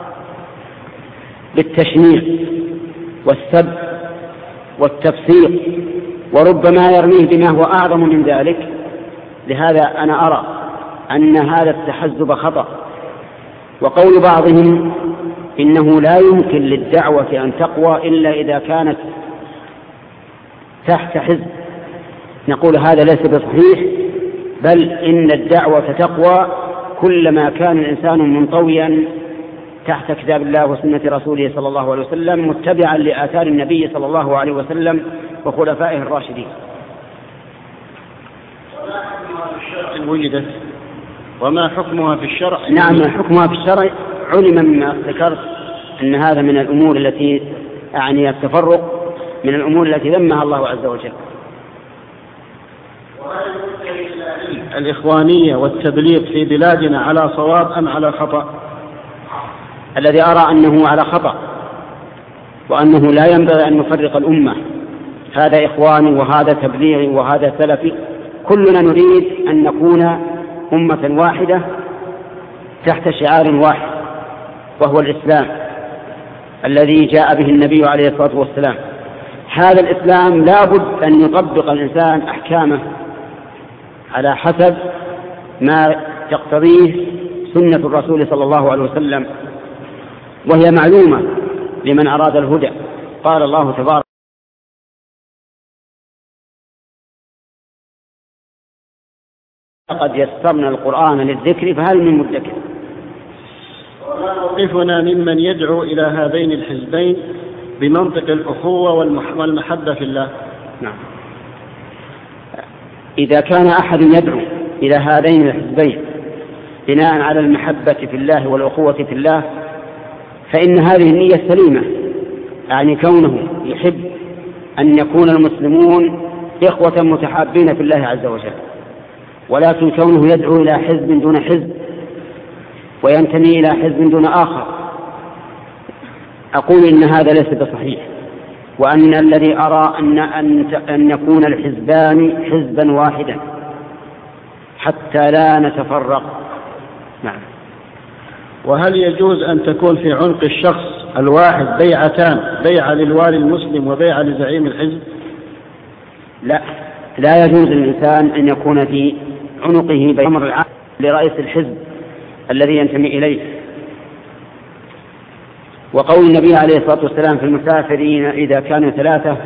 بالتشنيع والسب والتفسيق، وربما يرميه بما هو أعظم من ذلك. لهذا أنا أرى أن هذا التحزب خطأ. وقول بعضهم إنه لا يمكن للدعوة أن تقوى إلا إذا كانت تحت حزب، نقول هذا ليس بصحيح، بل إن الدعوة تقوى كلما كان الإنسان منطويا تحت كتاب الله وسنة رسوله صلى الله عليه وسلم، متبعا لآثار النبي صلى الله عليه وسلم وخلفائه الراشدين. إن وجدت وما حكمها في الشرع؟ نعم، حكمها في الشرع علم مما ذكرت أن هذا من الأمور التي أعني التفرق من الأمور التي ذمها الله عز وجل. الإخوانية والتبليغ في بلادنا على صواب أم على خطأ؟ الذي أرى أنه على خطأ، وأنه لا ينبغي أن نفرق الأمة، هذا إخواني وهذا تبليغي وهذا سلفي، كلنا نريد أن نكون أمة واحدة تحت شعار واحد وهو الإسلام الذي جاء به النبي عليه الصلاة والسلام. هذا الإسلام لا بد أن يطبق الإنسان أحكامه على حسب ما تقتضيه سنة الرسول صلى الله عليه وسلم، وهي معلومة لمن أراد الهدى. قال الله تبارك قد يسرنا القرآن للذكر فهل من مدكر. موقفنا ممن يدعو إلى هذين الحزبين بمنطق الأخوة والمحبة في الله؟ نعم، إذا كان أحد يدعو إلى هذين الحزبين بناء على المحبة في الله والأخوة في الله فإن هذه النية سليمة، يعني كونه يحب أن يكون المسلمون إخوة متحابين في الله عز وجل. ولكن كونه يدعو إلى حزب دون حزب وينتمي إلى حزب دون آخر، أقول إن هذا ليس بصحيح، وأن الذي أرى أن, أن, أن يكون الحزبان حزبا واحدا حتى لا نتفرق. نعم. وهل يجوز أن تكون في عنق الشخص الواحد بيعتان، بيعة للوالي المسلم وبيعة لزعيم الحزب؟ لا، لا يجوز للإنسان أن يكون في عنقه بأمر العام لرئيس الحزب الذي ينتمي إليه. وقول النبي عليه الصلاة والسلام في المسافرين إذا كانوا ثلاثة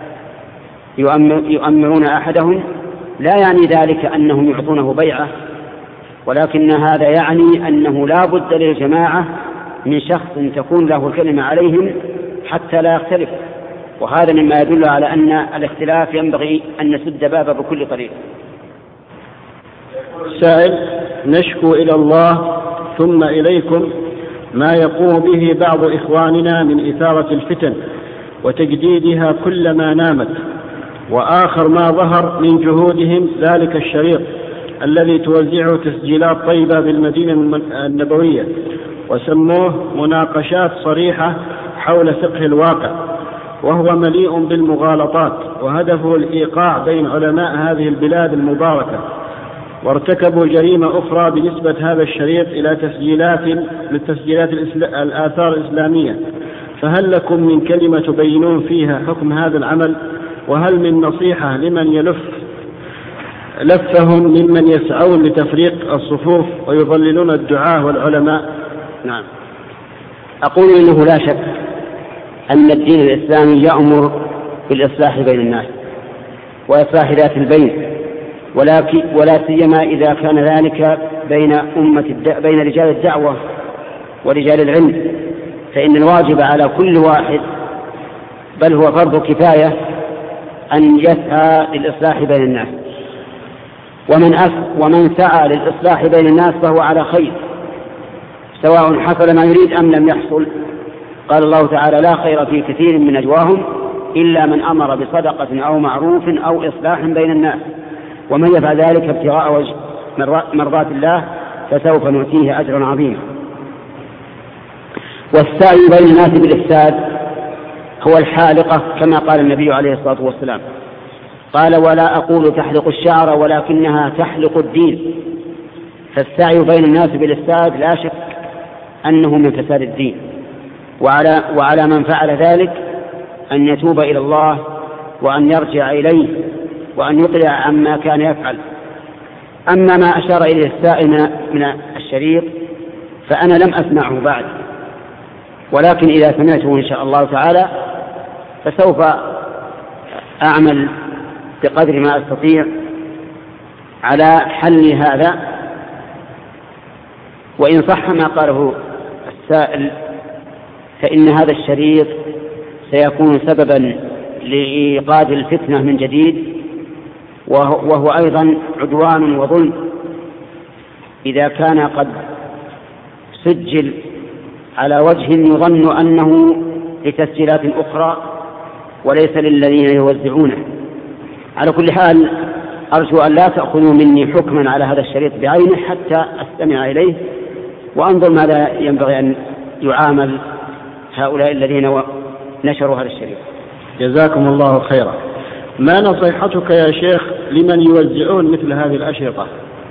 يؤمرون أحدهم لا يعني ذلك أنهم يعطونه بيعة، ولكن هذا يعني أنه لا بد للجماعة من شخص تكون له الكلمة عليهم حتى لا يختلف، وهذا مما يدل على أن الاختلاف ينبغي أن نسد بابه بكل طريق. السائل: نشكو إلى الله ثم إليكم ما يقوم به بعض إخواننا من إثارة الفتن وتجديدها كلما نامت، وآخر ما ظهر من جهودهم ذلك الشريط الذي توزعه تسجيلات طيبة بالمدينة النبوية، وسموه مناقشات صريحة حول فقه الواقع، وهو مليء بالمغالطات، وهدفه الإيقاع بين علماء هذه البلاد المباركة. وارتكبوا جريمة أخرى بنسبة هذا الشريط إلى تسجيلات للتسجيلات الآثار الإسلامية، فهل لكم من كلمة تبينون فيها حكم هذا العمل؟ وهل من نصيحة لمن يلف لفهم ممن يسعون لتفريق الصفوف ويضللون الدعاة والعلماء؟ نعم، أقول إنه لا شك أن الدين الإسلامي يأمر بالإصلاح بين الناس وإصلاح ذات البين، ولكن ولا سيما إذا كان ذلك بين أمة الد... بين رجال الدعوة ورجال العلم، فإن الواجب على كل واحد بل هو فرض كفاية أن يسعى للإصلاح بين الناس، ومن أف... ومن سعى للإصلاح بين الناس فهو على خير سواء حصل ما يريد أم لم يحصل. قال الله تعالى: لا خير في كثير من نجواهم إلا من أمر بصدقة أو معروف أو إصلاح بين الناس، ومن يفعل ذلك ابتغاء وجه مرضات الله فسوف نؤتيه أجرا عظيما. والسعي بين الناس بالإفساد هو الحالقة كما قال النبي عليه الصلاة والسلام: قال ولا أقول تحلق الشعر ولكنها تحلق الدين، فالسعي بين الناس بالإفساد لا شك أنه من فساد الدين، وعلى, وعلى من فعل ذلك أن يتوب إلى الله وأن يرجع إليه وأن يقلع عما كان يفعل. أما ما أشار إليه السائل من الشريط فأنا لم أسمعه بعد، ولكن إذا سمعته إن شاء الله تعالى فسوف أعمل بقدر ما أستطيع على حل هذا. وإن صح ما قاله السائل فإن هذا الشريط سيكون سببا لإيقاد الفتنة من جديد، وهو أيضا عدوان وظلم إذا كان قد سجل على وجه يظن أنه لتسجيلات أخرى وليس للذين يوزعونه. على كل حال أرجو أن لا تأخذوا مني حكما على هذا الشريط بعينه حتى أستمع إليه وأنظر ماذا ينبغي أن يعامل هؤلاء الذين نشروا هذا الشريط. جزاكم الله خيرا. ما نصيحتك يا شيخ لمن يوزعون مثل هذه الأشرطة؟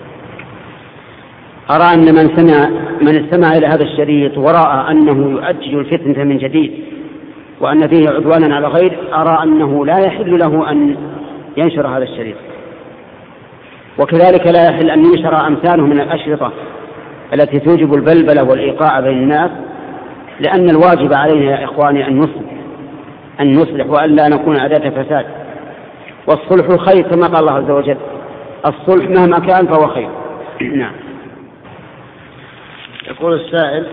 أرى أن من سمع من استمع إلى هذا الشريط ورأى أنه يؤجج الفتنة من جديد وأن فيه عدوانا على غير، أرى أنه لا يحل له أن ينشر هذا الشريط، وكذلك لا يحل أن ينشر أمثاله من الأشرطة التي توجب البلبلة والإيقاع بين الناس، لأن الواجب علينا يا إخواني أن نصلح أن نصلح وأن لا نكون أداة فساد، والصلح خير كما قال الله عز وجل، الصلح مهما كان فهو خير. نعم. يقول السائل: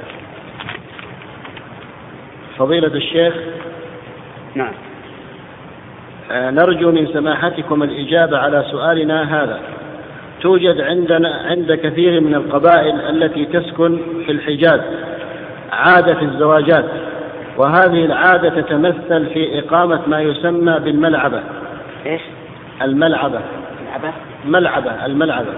فضيلة الشيخ، نعم، نرجو من سماحتكم الإجابة على سؤالنا هذا. توجد عندنا عند كثير من القبائل التي تسكن في الحجاز عادة الزواجات، وهذه العادة تتمثل في إقامة ما يسمى بالملعبة. إيش؟ الملعبة. ملعبة؟ ملعبة الملعبة.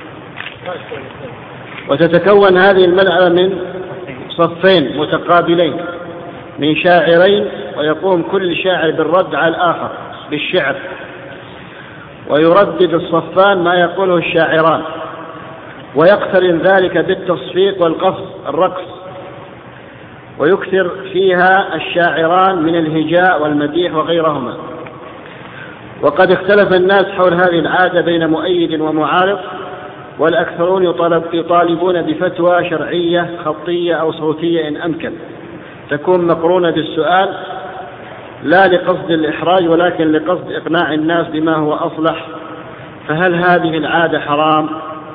وتتكون هذه الملعبة من صفين متقابلين من شاعرين، ويقوم كل شاعر بالرد على الآخر بالشعر، ويردد الصفان ما يقوله الشاعران، ويقترن ذلك بالتصفيق والقفز الرقص، ويكثر فيها الشاعران من الهجاء والمديح وغيرهما. وقد اختلف الناس حول هذه العادة بين مؤيد ومعارض، والأكثرون يطالب يطالبون بفتوى شرعية خطية أو صوتية إن أمكن، تكون مقرونة بالسؤال لا لقصد الإحراج ولكن لقصد إقناع الناس بما هو أصلح. فهل هذه العادة حرام؟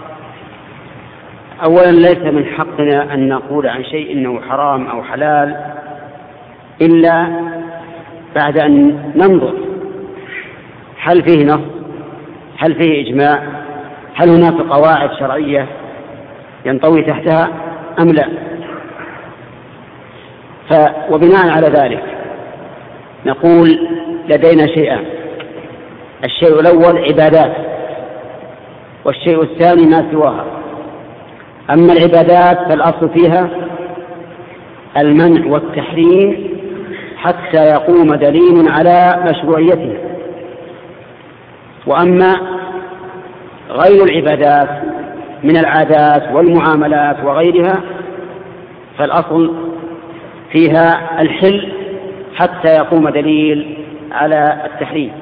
أولا ليس من حقنا أن نقول عن شيء إنه حرام أو حلال إلا بعد أن ننظر هل فيه نص، هل فيه إجماع، هل هناك قواعد شرعية ينطوي تحتها أم لا. ف وبناء على ذلك نقول لدينا شيئان: الشيء الأول عبادات، والشيء الثاني ما سواها. أما العبادات فالأصل فيها المنع والتحريم حتى يقوم دليل على مشروعيتها، وأما غير العبادات من العادات والمعاملات وغيرها فالأصل فيها الحل حتى يقوم دليل على التحريم.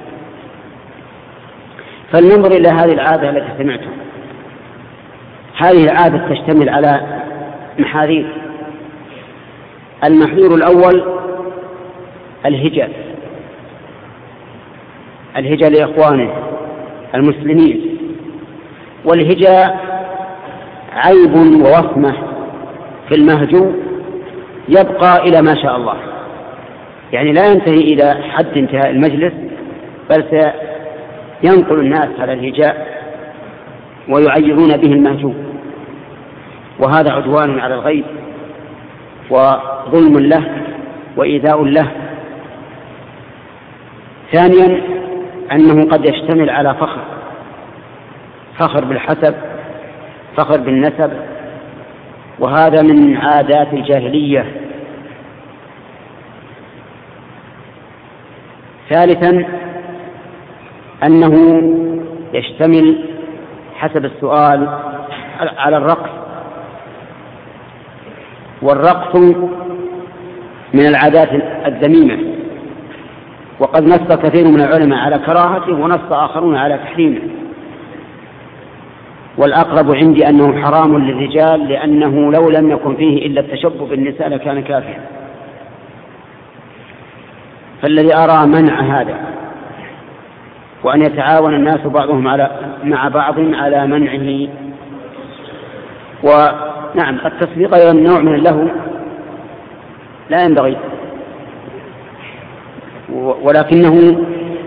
فلننظر إلى هذه العادة التي سمعتم. هذه العادة تشتمل على محاذير. المحذور الأول الهجاء، الهجاء لإخوانه المسلمين. والهجاء عيب ووصمة في المهجو يبقى إلى ما شاء الله، يعني لا ينتهي إلى حد انتهاء المجلس، بل سينقل الناس على الهجاء ويعيرون به المهجو، وهذا عدوان على الغير وظلم له وإيذاء له. ثانيا أنه قد يشتمل على فخر، فخر بالحسب، فخر بالنسب، وهذا من عادات الجاهلية. ثالثا أنه يشتمل حسب السؤال على الرقص، والرقص من العادات الذميمة، وقد نص كثير من العلماء على كراهته ونص آخرون على تحريمه، والأقرب عندي أنه حرام للرجال، لأنه لو لم يكن فيه إلا التشبه بالنساء لكان كافيا. فالذي أرى منع هذا، وأن يتعاون الناس بعضهم على مع بعض على منعه. ونعم التصفيق أيضا نوع من اللهو لا ينبغي، ولكنه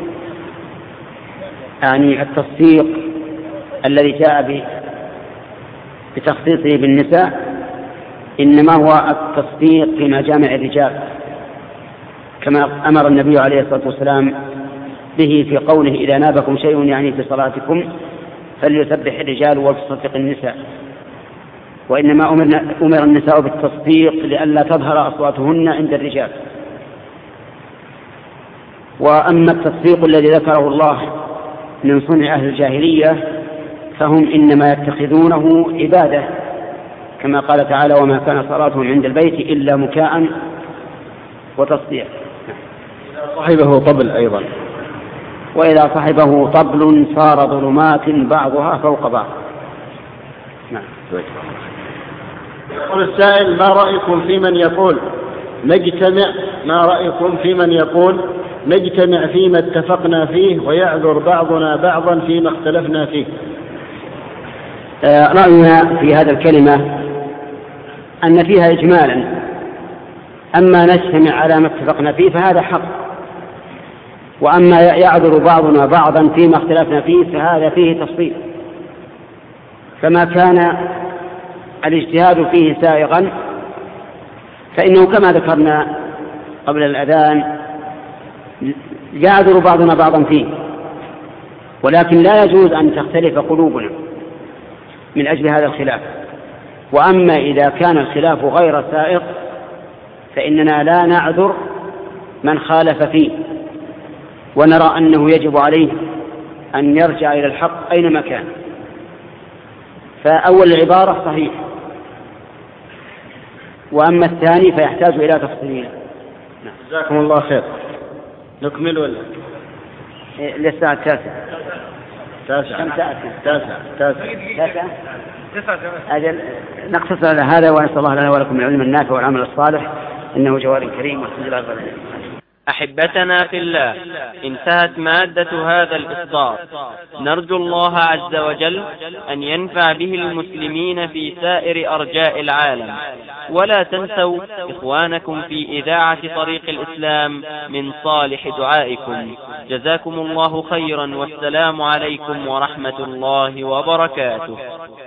يعني التصفيق الذي جاء بتخصيصه بالنساء إنما هو التصفيق في مجامع الرجال، كما أمر النبي عليه الصلاة والسلام به في قوله إذا نابكم شيء يعني في صلاتكم فليسبح الرجال ولتصفق النساء. وإنما أمر النساء بالتصفيق لئلا تظهر أصواتهن عند الرجال. وأما التصفيق الذي ذكره الله من صنع أهل الجاهلية فهم إنما يتخذونه عبادة، كما قال تعالى وما كان صلاتهم عند البيت إلا مكاء وتصديق. صاحبه طبل أيضا، وإذا صاحبه طبل صار ظلمات بعضها فوق بعض. نعم. يقول السائل ما رأيكم في من يقول نجتمع ما رأيكم في من يقول نجتمع فيما اتفقنا فيه ويعذر بعضنا بعضا فيما اختلفنا فيه؟ رأينا في هذا الكلمة أن فيها إجمالا، أما نجتمع على ما اتفقنا فيه فهذا حق، وأما يعذر بعضنا بعضا فيما اختلفنا فيه فهذا فيه تفصيل. فما كان الاجتهاد فيه سائغا فإنه كما ذكرنا قبل الأذان يعذر بعضنا بعضا فيه، ولكن لا يجوز أن تختلف قلوبنا من أجل هذا الخلاف. وأما إذا كان الخلاف غير سائغ فإننا لا نعذر من خالف فيه، ونرى أنه يجب عليه أن يرجع إلى الحق أينما كان. فأول العبارة صحيح، وأما الثاني فيحتاج إلى تفصيل. جزاكم الله خير. نكمل ولا للساعة التاسعة؟ تاسعة كم ساعة؟ تاسعة تاسعة تاسعة أجل نقتصر على هذا، ونسأل الله لنا ولكم العلم النافع والعمل الصالح إنه جواد كريم والحمد لله رب العالمين. أحبتنا في الله، انتهت مادة هذا الإصدار. نرجو الله عز وجل أن ينفع به المسلمين في سائر أرجاء العالم. ولا تنسوا إخوانكم في إذاعة طريق الإسلام من صالح دعائكم. جزاكم الله خيرا، والسلام عليكم ورحمة الله وبركاته.